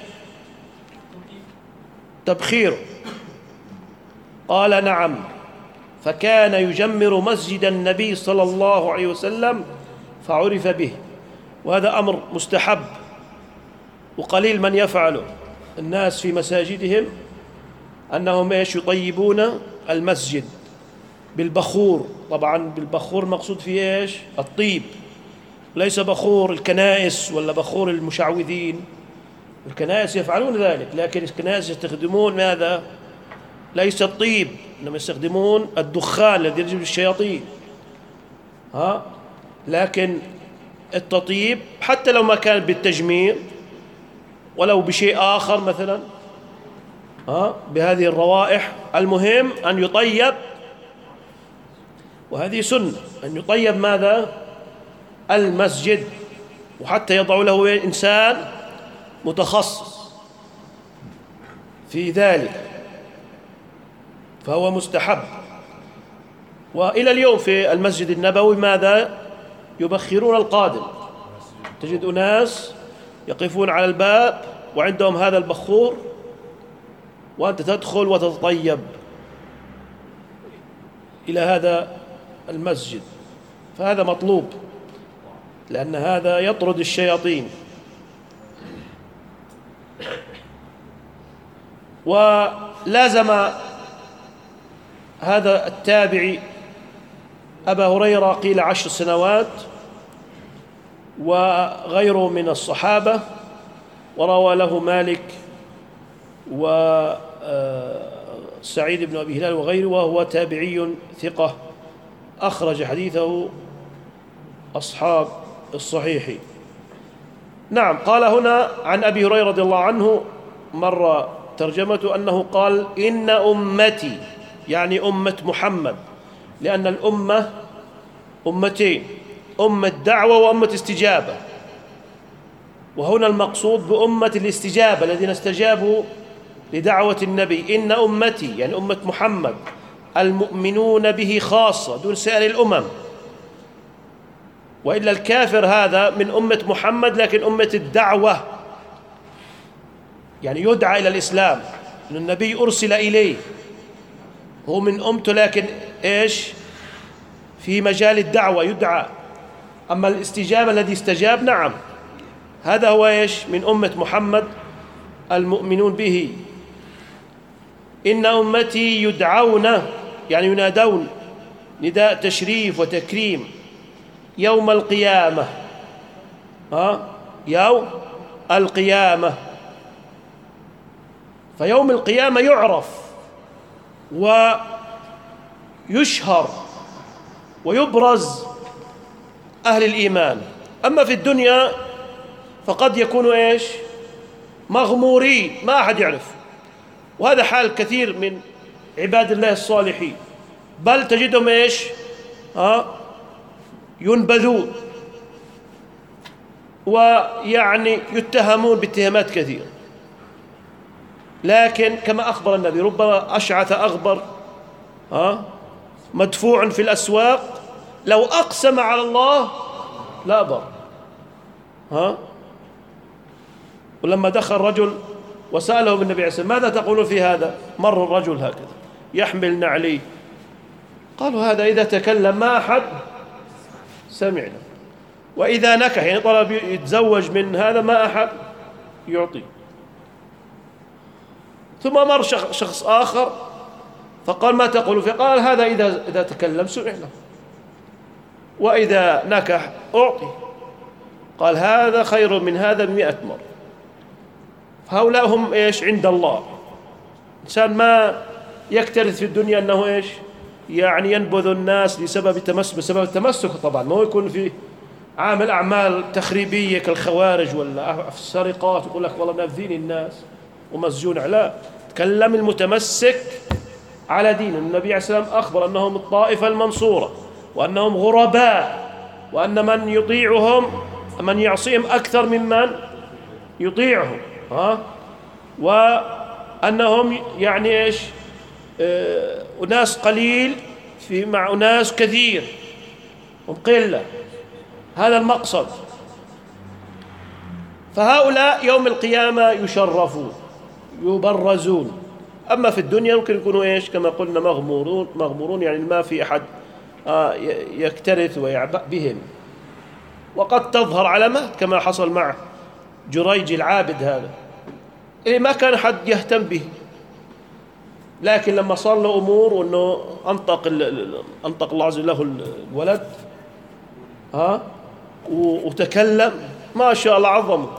تبخير. قال: نعم. فكان يجمر مسجد النبي صلى الله عليه وسلم فعرف به. وهذا أمر مستحب وقليل من يفعله. الناس في مساجدهم أنهم إيش؟ يطيبون المسجد بالبخور. طبعا بالبخور مقصود فيه إيش؟ الطيب، ليس بخور الكنائس ولا بخور المشعوذين. الكنائس يفعلون ذلك، لكن الكنائس يستخدمون ماذا؟ ليس الطيب، إنما يستخدمون الدخان الذي يجلب الشياطين. لكن التطيب حتى لو ما كان بالتجمير ولو بشيء آخر مثلا بهذه الروائح، المهم أن يطيب. وهذه سنة أن يطيب ماذا؟ المسجد، وحتى يضع له إنسان متخصص في ذلك، فهو مستحب. وإلى اليوم في المسجد النبوي ماذا؟ يبخرون القادم. تجد أناس يقفون على الباب وعندهم هذا البخور، وأنت تدخل وتتطيب إلى هذا المسجد. فهذا مطلوب، لأن هذا يطرد الشياطين. ولازم هذا التابعي أبا هريرة قيل 10 سنوات، وغيره من الصحابة، وروى له مالك سعيد بن أبي هلال وغيره، وهو تابعي ثقة أخرج حديثه أصحاب الصحيح. نعم. قال هنا عن أبي هريرة رضي الله عنه مر ترجمته أنه قال إن أمتي، يعني أمة محمد، لأن الأمة أمتين، أمة دعوة وأمة استجابة، وهنا المقصود بأمة الاستجابة الذين استجابوا لدعوة النبي. إن أمتي يعني أمة محمد المؤمنون به خاصة دون سائر الأمم، وإلا الكافر هذا من أمة محمد لكن أمة الدعوة، يعني يدعى إلى الإسلام، إن النبي أرسل إليه، هو من أمته لكن إيش في مجال الدعوة يدعى. أما الاستجابة الذي استجاب نعم هذا هو إيش من أمة محمد المؤمنون به. إن أمتي يدعون يعني ينادون نداء تشريف وتكريم يوم القيامة، يوم القيامة. فيوم القيامة يعرف ويشهر ويبرز أهل الإيمان. أما في الدنيا فقد يكونوا إيش مغمورين، ما أحد يعرف، وهذا حال كثير من عباد الله الصالحين، بل تجدهم إيش ينبذون ويعني يتهمون باتهامات كثيرة. لكن كما أخبر النبي ربما أشعث أغبر مدفوع في الأسواق لو أقسم على الله لا بر. ولما دخل رجل وسأله النبي عليه الصلاة والسلام ماذا تقول في هذا؟ مر الرجل هكذا يحمل نعليه، قالوا هذا إذا تكلم ما أحد سمعنا، وإذا نكح يعني طلب يتزوج من هذا ما أحد يعطي. ثم مر شخص آخر فقال ما تقول فيه؟ قال هذا إذا تكلم سمعنا، وإذا نكح أعطي. قال هذا خير من هذا 100 مرة. هؤلاء هم إيش عند الله. إنسان ما يكترث في الدنيا أنه إيش يعني ينبذ الناس بسبب التمسك طبعا، ما هو يكون في عامل أعمال تخريبية كالخوارج ولا السرقات يقول لك والله منفذين الناس ومسجون. لا، تكلم المتمسك على دين النبي عليه الصلاة والسلام أخبر أنهم الطائفة المنصورة، وأنهم غرباء، وأن من يطيعهم من يعصيهم أكثر ممن يطيعهم، وأنهم يعني إيش أناس قليل مع أناس كثير هم قلة. هذا المقصد. فهؤلاء يوم القيامة يشرفون يبرزون. أما في الدنيا ممكن يكونوا إيش كما قلنا مغمورون يعني ما في أحد يكترث ويعبأ بهم. وقد تظهر علامات كما حصل مع جريج العابد هذا اللي ما كان حد يهتم به، لكن لما صار له أمور وأنه أنطق الله عز وجل له الولد وتكلم ما شاء الله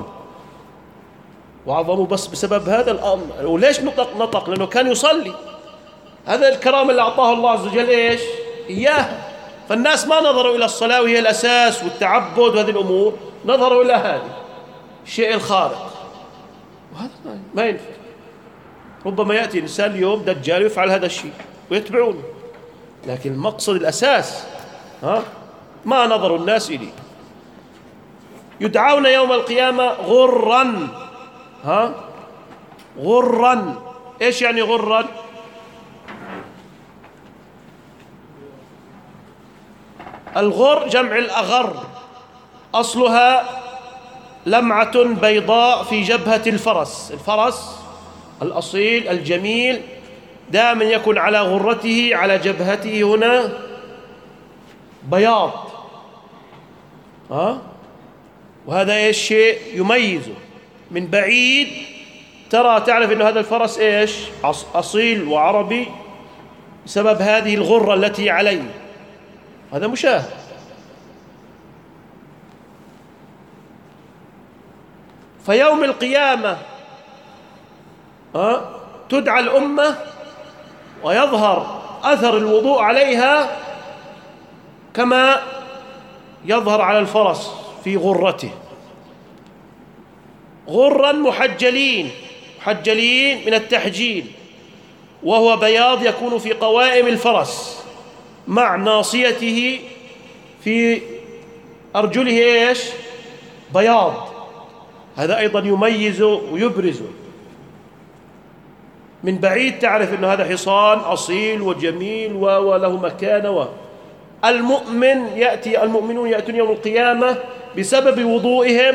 وعظمه بس بسبب هذا الأمر. وليش نطق؟ لأنه كان يصلي. هذا الكرامة اللي أعطاه الله عز وجل إيش إياه. فالناس ما نظروا إلى الصلاة وهي الأساس والتعبد وهذه الأمور، نظروا إلى هذه الشيء الخارق، وهذا ما ينفع. ربما يأتي إنسان اليوم دجال يفعل هذا الشيء ويتبعونه، لكن المقصد الأساس ما نظر الناس إليه. يدعون يوم القيامة غرا. غرا إيش يعني غرا؟ الغر جمع الأغر، أصلها لمعة بيضاء في جبهة الفرس. الفرس الأصيل الجميل دائما يكون على غرته على جبهته هنا بياض، وهذا ايش شيء يميزه من بعيد، تعرف انه هذا الفرس ايش أصيل وعربي بسبب هذه الغرة التي عليه. هذا مشاهد. فيوم القيامة تدعى الأمة ويظهر أثر الوضوء عليها كما يظهر على الفرس في غرته، غرا محجلين من التحجيل، وهو بياض يكون في قوائم الفرس مع ناصيته في أرجله إيش؟ بياض. هذا أيضا يميز ويبرز، من بعيد تعرف أن هذا حصان أصيل وجميل وله مكانة. المؤمنون يأتون يوم القيامة بسبب وضوئهم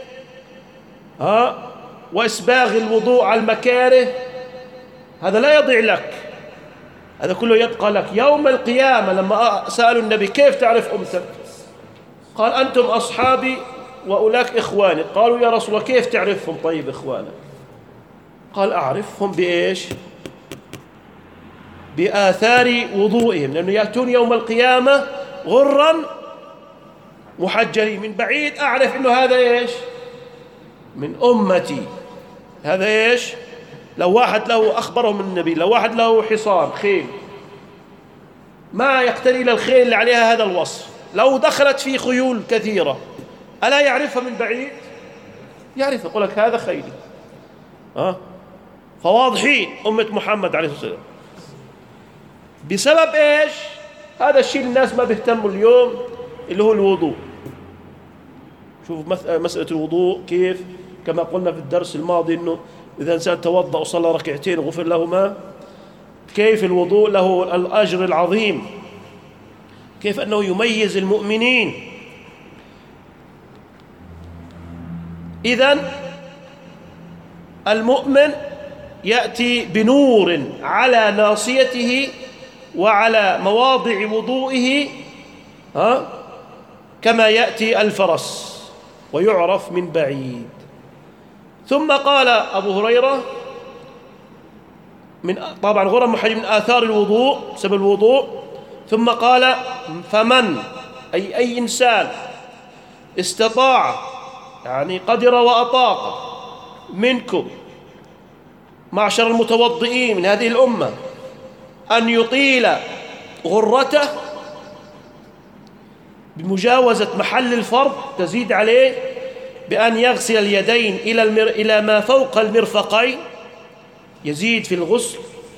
وإسباغ الوضوء على المكاره، هذا لا يضيع لك، هذا كله يبقى لك يوم القيامة. لما سألوا النبي كيف تعرف أمتك؟ قال أنتم أصحابي وأولاك إخواني. قالوا يا رسول الله كيف تعرفهم طيب إخوانك؟ قال أعرفهم بإيش؟ بآثار وضوئهم، لأنه يأتون يوم القيامة غرا محجلين، من بعيد أعرف أنه هذا إيش؟ من أمتي. هذا إيش؟ لو واحد له أخبرهم النبي، لو واحد له حصان خيل ما يقتري إلى الخيل اللي عليها هذا الوصف، لو دخلت في خيول كثيرة ألا يعرفها من بعيد؟ يعرف، يقول لك هذا خيلي. فواضحين أمة محمد عليه الصلاة والسلام. بسبب إيش؟ هذا الشيء الناس ما بيهتموا اليوم، اللي هو الوضوء. شوف مسألة الوضوء كيف، كما قلنا في الدرس الماضي أنه إذا إنسان توضأ وصلى ركعتين وغفر له ما، كيف الوضوء له الأجر العظيم، كيف أنه يميز المؤمنين. إذن المؤمن يأتي بنور على ناصيته وعلى مواضع وضوئه كما يأتي الفرس، ويعرف من بعيد. ثم قال أبو هريرة طبعا غرة محجل من آثار الوضوء، سبب الوضوء. ثم قال فمن أي إنسان استطاع، يعني قدر وأطاق منكم معشر المتوضئين من هذه الأمة أن يطيل غرته بمجاوزة محل الفرض، تزيد عليه بأن يغسل اليدين إلى ما فوق المرفقين، يزيد في الغسل،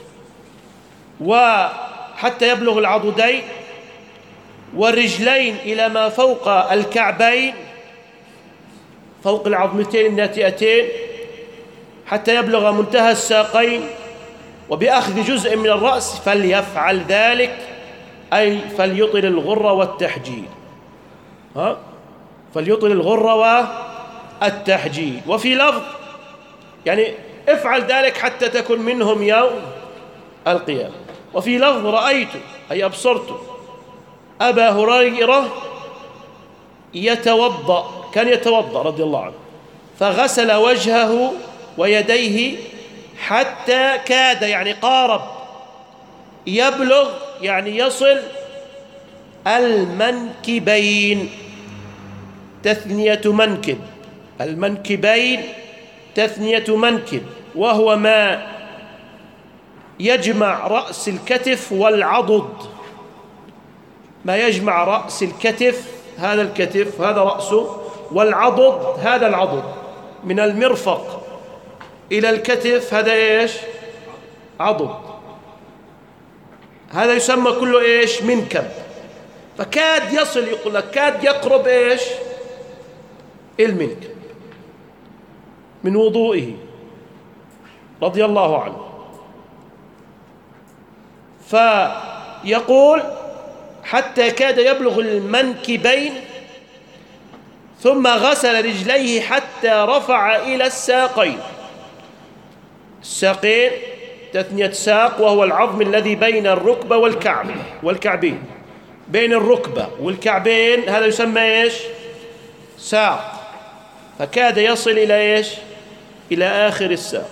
وحتى يبلغ العضدين، والرجلين إلى ما فوق الكعبين، فوق العظمتين الناتئتين، حتى يبلغ منتهى الساقين، وبأخذ جزء من الرأس فليفعل ذلك، أي فليطل الغر والتحجيل. فليطل الغر والتحجيل. وفي لفظ يعني افعل ذلك حتى تكن منهم يوم القيامة. وفي لفظ رأيت أي أبصرت أبا هريرة يتوضأ، كان يتوضأ رضي الله عنه، فغسل وجهه ويديه حتى كاد، يعني قارب، يبلغ يعني يصل المنكبين، تثنية منكب، المنكبين تثنية منكب، وهو ما يجمع رأس الكتف والعضد، ما يجمع رأس الكتف، هذا الكتف هذا رأسه، والعضد هذا العضد، من المرفق إلى الكتف هذا إيش؟ عضد. هذا يسمى كله إيش؟ منكب. فكاد يصل، يقول لك كاد يقرب إيش؟ المنكب من وضوئه رضي الله عنه. فيقول حتى كاد يبلغ المنكبين، ثم غسل رجليه حتى رفع إلى الساقين. الساقين تثنية ساق، وهو العظم الذي بين الركبة والكعبين، بين الركبة والكعبين، هذا يسمى إيش؟ ساق. فكاد يصل إلى إيش؟ إلى آخر الساق.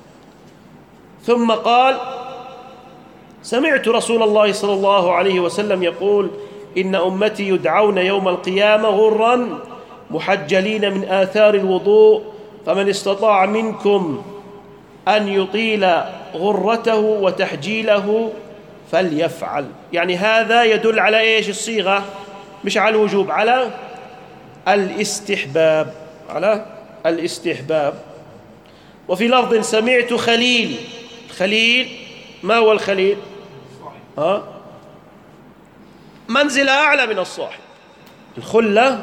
ثم قال سمعت رسول الله صلى الله عليه وسلم يقول إن أمتي يدعون يوم القيامة غرا محجلين من آثار الوضوء، فمن استطاع منكم أن يطيل غرته وتحجيله فليفعل. يعني هذا يدل على إيش الصيغة؟ مش على الوجوب، على الاستحباب، على الاستحباب. وفي لفظ سمعت خليل. خليل ما هو الخليل؟ منزلة أعلى من الصاحب. الخلة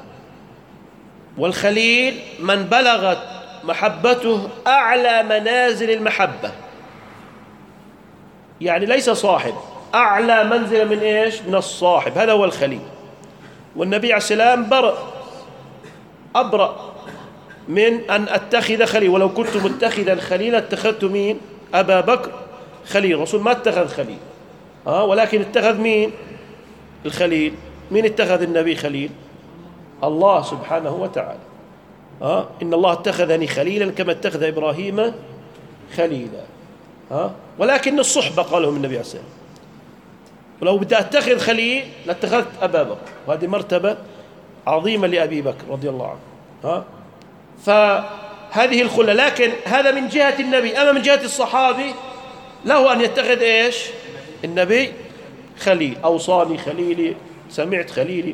والخليل من بلغت محبته أعلى منازل المحبة، يعني ليس صاحب، أعلى منزلة من إيش؟ من الصاحب، هذا هو الخليل. والنبي عليه السلام أبرأ من أن أتخذ خليل، ولو كنت متخذا خليلا اتخذت مين؟ أبا بكر خليل. الرسول ما اتخذ خليل، ولكن اتخذ مين الخليل؟ مين اتخذ النبي خليل؟ الله سبحانه وتعالى. إن الله اتخذني خليلا كما اتخذ إبراهيم خليلا. ولكن الصحبة قالهم النبي عليه السلام. ولو بدي أتخذ خليل لاتخذت أبا بكر، وهذه مرتبة عظيمة لأبي بكر رضي الله عنه. فهذه الخلة. لكن هذا من جهة النبي. أما من جهة الصحابي له أن يتخذ إيش؟ النبي خليل. أوصاني خليلي، سمعت خليلي.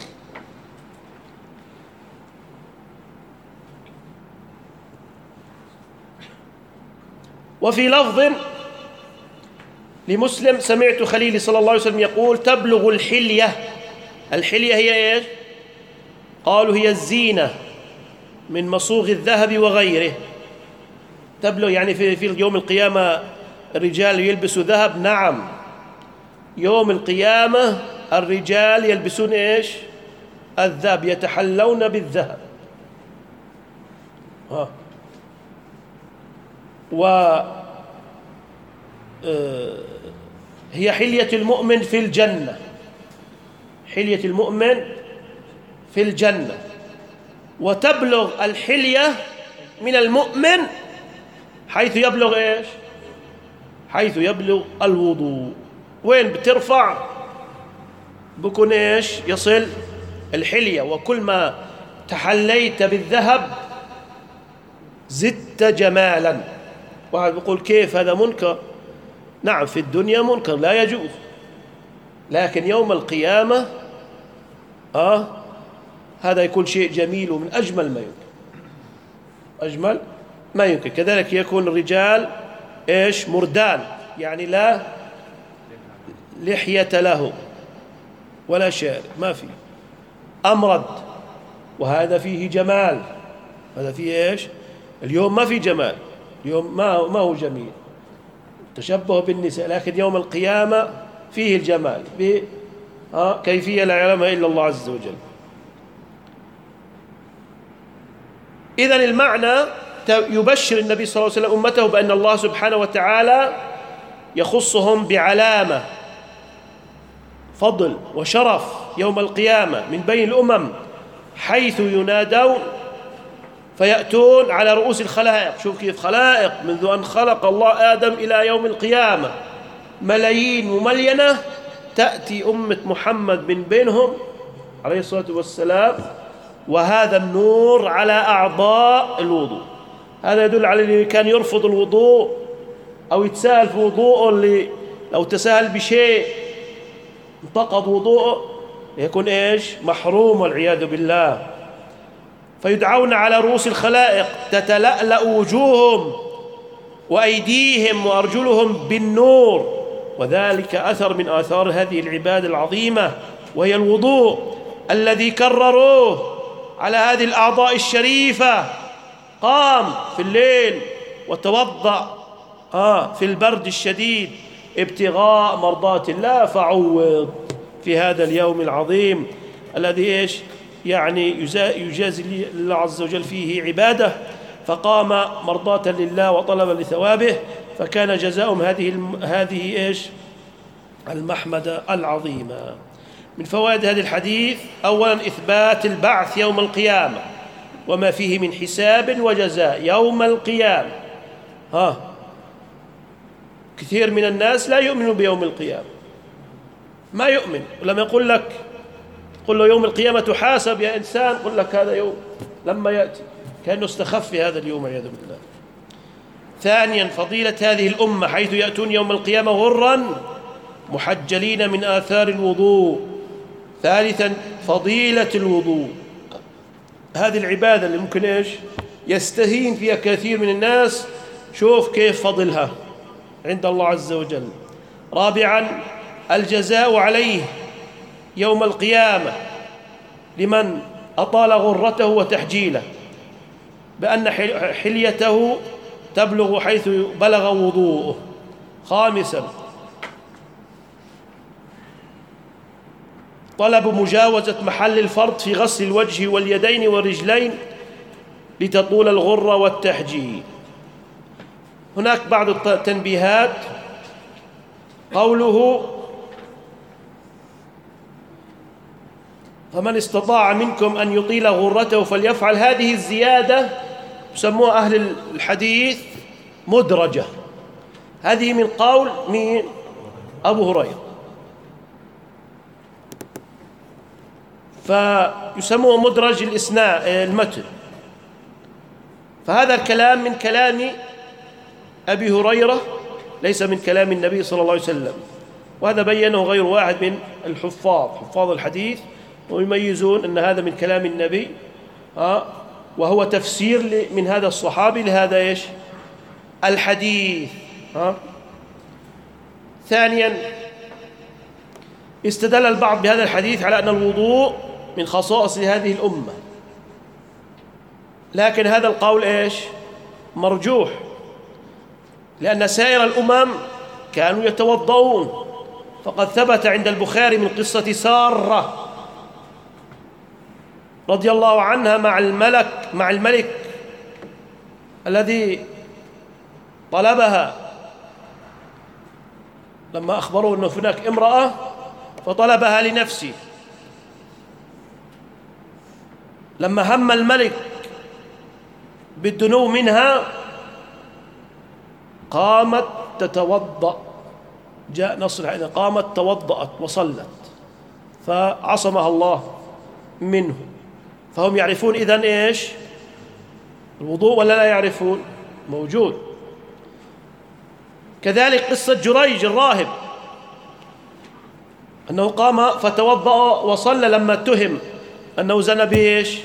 وفي لفظ لمسلم سمعت خليلي صلى الله عليه وسلم يقول تبلغ الحلية. الحلية هي إيش؟ قالوا هي الزينة من مصوغ الذهب وغيره. تبلغ يعني في يوم القيامة الرجال يلبسوا ذهب. نعم، يوم القيامة الرجال يلبسون إيش؟ الذهب، يتحلون بالذهب. هي حلية المؤمن في الجنة. حلية المؤمن في الجنة. وتبلغ الحلية من المؤمن حيث يبلغ إيش؟ حيث يبلغ الوضوء. وين بترفع بكون إيش؟ يصل الحلية. وكل ما تحليت بالذهب زدت جمالا. واحد بيقول كيف هذا منكر؟ نعم، في الدنيا منكر لا يجوز، لكن يوم القيامة هذا يكون شيء جميل ومن أجمل ما يمكن. أجمل ما يمكن. كذلك يكون الرجال إيش؟ مردان، يعني لا لحية له ولا شارب، ما فيه، أمرد، وهذا فيه جمال. هذا فيه إيش؟ اليوم ما في جمال، اليوم ما هو جميل، تشبه بالنساء. لكن يوم القيامة فيه الجمال بكيفية لا يعلمها إلا الله عز وجل. إذن المعنى يبشر النبي صلى الله عليه وسلم أمته بأن الله سبحانه وتعالى يخصهم بعلامة فضل وشرف يوم القيامة من بين الأمم، حيث ينادون فيأتون على رؤوس الخلائق. شوف كيف خلائق منذ أن خلق الله آدم إلى يوم القيامة ملايين مملينة، تأتي أمة محمد من بينهم عليه الصلاة والسلام، وهذا النور على أعضاء الوضوء. هذا يدل على اللي كان يرفض الوضوء أو يتساهل في وضوءه، اللي لو تساهل بشيء انتقض وضوءه يكون إيش؟ محروم والعياذ بالله. فيدعون على رؤوس الخلائق تتلألأ وجوههم وأيديهم وأرجلهم بالنور، وذلك أثر من آثار هذه العبادة العظيمة، وهي الوضوء الذي كرروه على هذه الأعضاء الشريفة. قام في الليل وتوضأ في البرد الشديد ابتغاء مرضات الله، فعوض في هذا اليوم العظيم الذي إيش؟ يعني يجازي الله عز وجل فيه عباده، فقام مرضاة لله وطلبا لثوابه، فكان جزاؤهم هذه إيش؟ المحمدة العظيمة. من فوائد هذا الحديث أولا إثبات البعث يوم القيامة وما فيه من حساب وجزاء يوم القيامة. كثير من الناس لا يؤمنوا بيوم القيامة، ما يؤمن. ولما يقول لك قل له يوم القيامة تحاسب يا إنسان، قل لك هذا يوم لما يأتي، كأنه استخف في هذا اليوم والعياذ بالله. ثانيا فضيلة هذه الأمة حيث يأتون يوم القيامة غرا محجلين من آثار الوضوء. ثالثا فضيلة الوضوء، هذه العبادة اللي ممكن إيش يستهين فيها كثير من الناس، شوف كيف فضلها عند الله عز وجل. رابعا الجزاء عليه يوم القيامة لمن أطال غرته وتحجيله بأن حليته تبلغ حيث بلغ وضوءه. خامسا طلب مجاوزة محل الفرض في غسل الوجه واليدين والرجلين لتطول الغرة والتحجيل. هناك بعض التنبيهات. قوله فمن استطاع منكم أن يطيل غرته فليفعل، هذه الزيادة يسموها أهل الحديث مدرجة، هذه من قول مين؟ أبو هريرة، فيسموه مدرج المتن. فهذا الكلام من كلام أبي هريرة ليس من كلام النبي صلى الله عليه وسلم، وهذا بينه غير واحد من حفاظ الحديث، ويميزون أن هذا من كلام النبي وهو تفسير من هذا الصحابي لهذا إيش الحديث. ثانيا استدل البعض بهذا الحديث على أن الوضوء من خصائص هذه الأمة، لكن هذا القول إيش مرجوح، لأن سائر الأمم كانوا يتوضؤون. فقد ثبت عند البخاري من قصة سارة رضي الله عنها مع الملك الذي طلبها لما أخبروه أنه هناك امرأة فطلبها لنفسه. لما هم الملك بالدنو منها قامت تتوضأ، جاء نص الحديث قامت توضأت وصلت فعصمها الله منه. فهم يعرفون إذن إيش الوضوء ولا لا يعرفون؟ موجود. كذلك قصة جريج الراهب أنه قام فتوضأ وصلى لما اتهم أنه زنى بإيش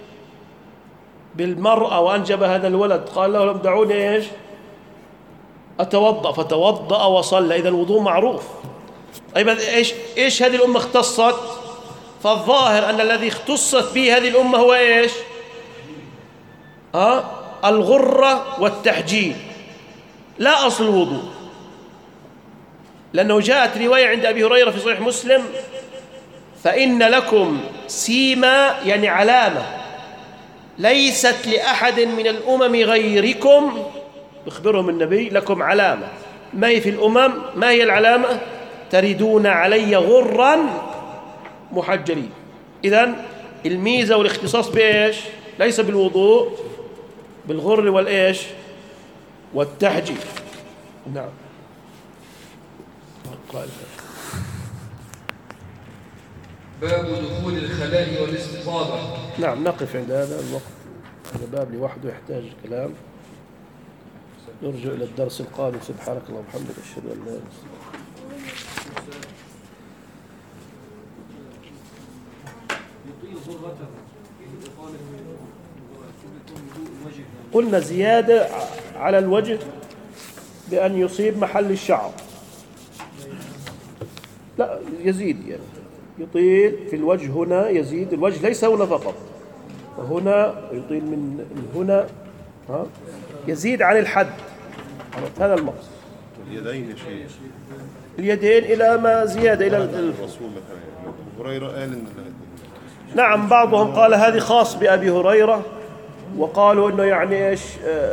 بالمرأة وأنجب هذا الولد، قال له لم دعوني إيش أتوضأ، فتوضأ وصلى. إذا الوضوء معروف. أيضا إيش هذه الأمة اختصت؟ فالظاهر أن الذي اختصت به هذه الأمة هو إيش الغرة والتحجيل، لا أصل الوضوء، لأنه جاءت رواية عند أبي هريرة في صحيح مسلم فإن لكم سيما، يعني علامة ليست لأحد من الأمم غيركم، يخبرهم النبي لكم علامة. ما هي في الأمم؟ ما هي العلامة؟ تردون علي غرا محجلين. إذن الميزة والاختصاص بإيش؟ ليس بالوضوء، بالغر والإيش والتحجيل. نعم. باب دخول الخلاء والاستفاضة. نعم، نقف عند هذا الوقت، هذا باب لوحده يحتاج كلام. نرجع إلى الدرس القادم. سبحانك اللهم وبحمدك أشهد أن لا إله إلا أنت. قلنا زيادة على الوجه بأن يصيب محل الشعر، لا يزيد، يعني يطيل في الوجه هنا، يزيد الوجه ليس هنا فقط، وهنا يطيل من هنا يزيد عن الحد. هذا المقصد. اليدين يا شيخ، اليدين إلى ما زيادة إلى الرسول مثلا أبو هريرة قال إن نعم، بعضهم قال هذه خاص بأبي هريرة، وقالوا إنه يعني إيش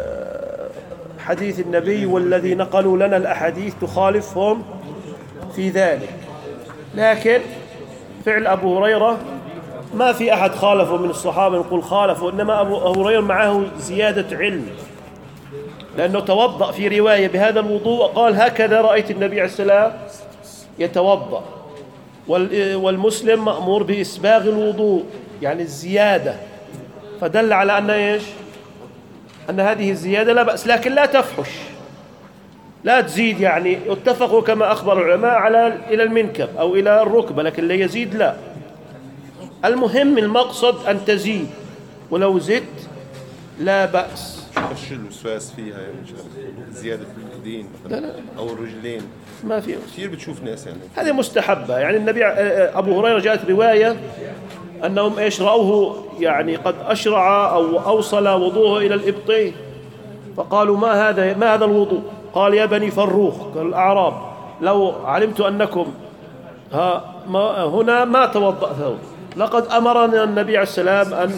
حديث النبي والذي نقلوا لنا الأحاديث تخالفهم في ذلك. لكن فعل أبو هريرة ما في أحد خالفه من الصحابة نقول خالفه، إنما أبو هريرة معه زيادة علم، لأنه توضأ في رواية بهذا الوضوء وقال هكذا رأيت النبي عليه السلام يتوضأ. والمسلم مأمور بإسباغ الوضوء، يعني الزيادة، فدل على أن إيش أن هذه الزيادة لا بأس، لكن لا تفحش، لا تزيد. يعني اتفقوا كما أخبر العلماء على إلى المنكب أو إلى الركبة، لكن لا يزيد لا. المهم المقصد أن تزيد، ولو زدت لا بأس. خش الوسواس فيها يعني مش عارف زيادة في اليدين مثلا أو الرجلين، ما في كثير بتشوف ناس يعني هذه مستحبة. يعني النبي أبو هريرة جاءت رواية أنهم إيش رأوه يعني قد أشرع أو أوصل وضوءه إلى الإبطين، فقالوا ما هذا الوضوء؟ قال يا بني فروخ، قال الأعراب لو علمت أنكم هنا ما توضأت، لقد أمرنا النبي عليه السلام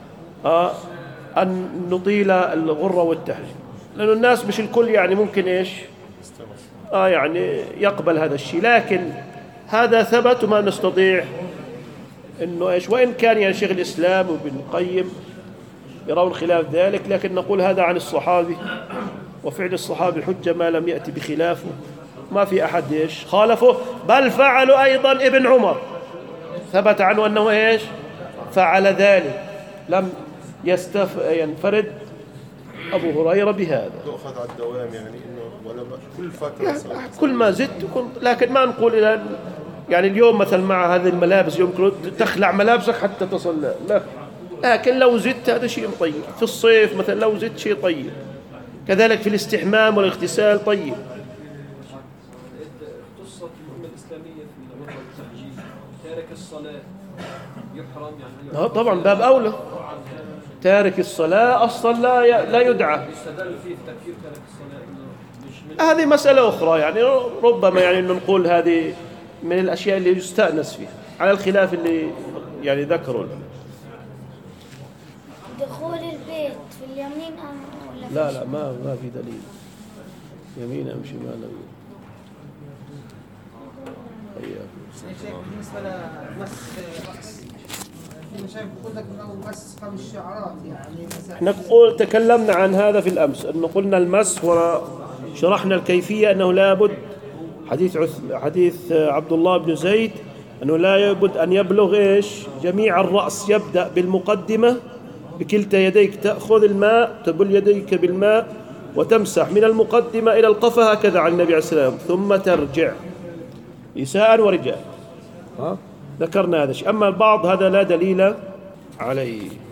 أن نطيل الغرة والتحجيل، لأن الناس مش الكل يعني ممكن إيش يعني يقبل هذا الشيء، لكن هذا ثبت وما نستطيع إنه إيش، وإن كان يعني شيخ الإسلام وابن القيم يرون خلاف ذلك، لكن نقول هذا عن الصحابي، وفعل الصحابي حجة ما لم يأتي بخلافه، ما في أحد إيش خالفه، بل فعلوا أيضا ابن عمر ثبت عنه أنه إيش فعل ذلك، لم ينفرد أبو هريرة بهذا. تؤخذ على الدوام يعني إنه ولا كل فترة كل ما زدت لكن ما نقول إلى يعني اليوم مثلا مع هذه الملابس يمكن تخلع ملابسك حتى تصل لا، لكن لو زدت هذا شيء طيب. في الصيف مثلا لو زدت شيء طيب، كذلك في الاستحمام والاغتسال طيب. قصة الأمة الإسلامية في الغرة والتحجيل، تارك الصلاة يحرم يعني طبعا باب أولى، تارك الصلاة أصلا لا يدعى. يستدل فيه تكفير تارك الصلاة هذه مسألة أخرى، يعني ربما يعني إنه نقول هذه من الأشياء اللي يستأنس فيها على الخلاف اللي يعني ذكروا. دخول البيت في اليمين ولا لا ما في دليل يمين أم شمال. شيخ بالنسبة لمس الرأس، المشايخ يقول لك انه مس قبل الشعرات يعني احنا تكلمنا عن هذا في الأمس، أنه قلنا المس وشرحنا الكيفية أنه لا بد، حديث عبد الله بن زيد أنه لا بد أن يبلغ إيش جميع الرأس، يبدأ بالمقدمة بكلتا يديك تأخذ الماء، تبل يديك بالماء وتمسح من المقدمة إلى القفا هكذا عن النبي عليه السلام، ثم ترجع نساء ورجال. ذكرنا هذا الشيء. أما البعض هذا لا دليل عليه.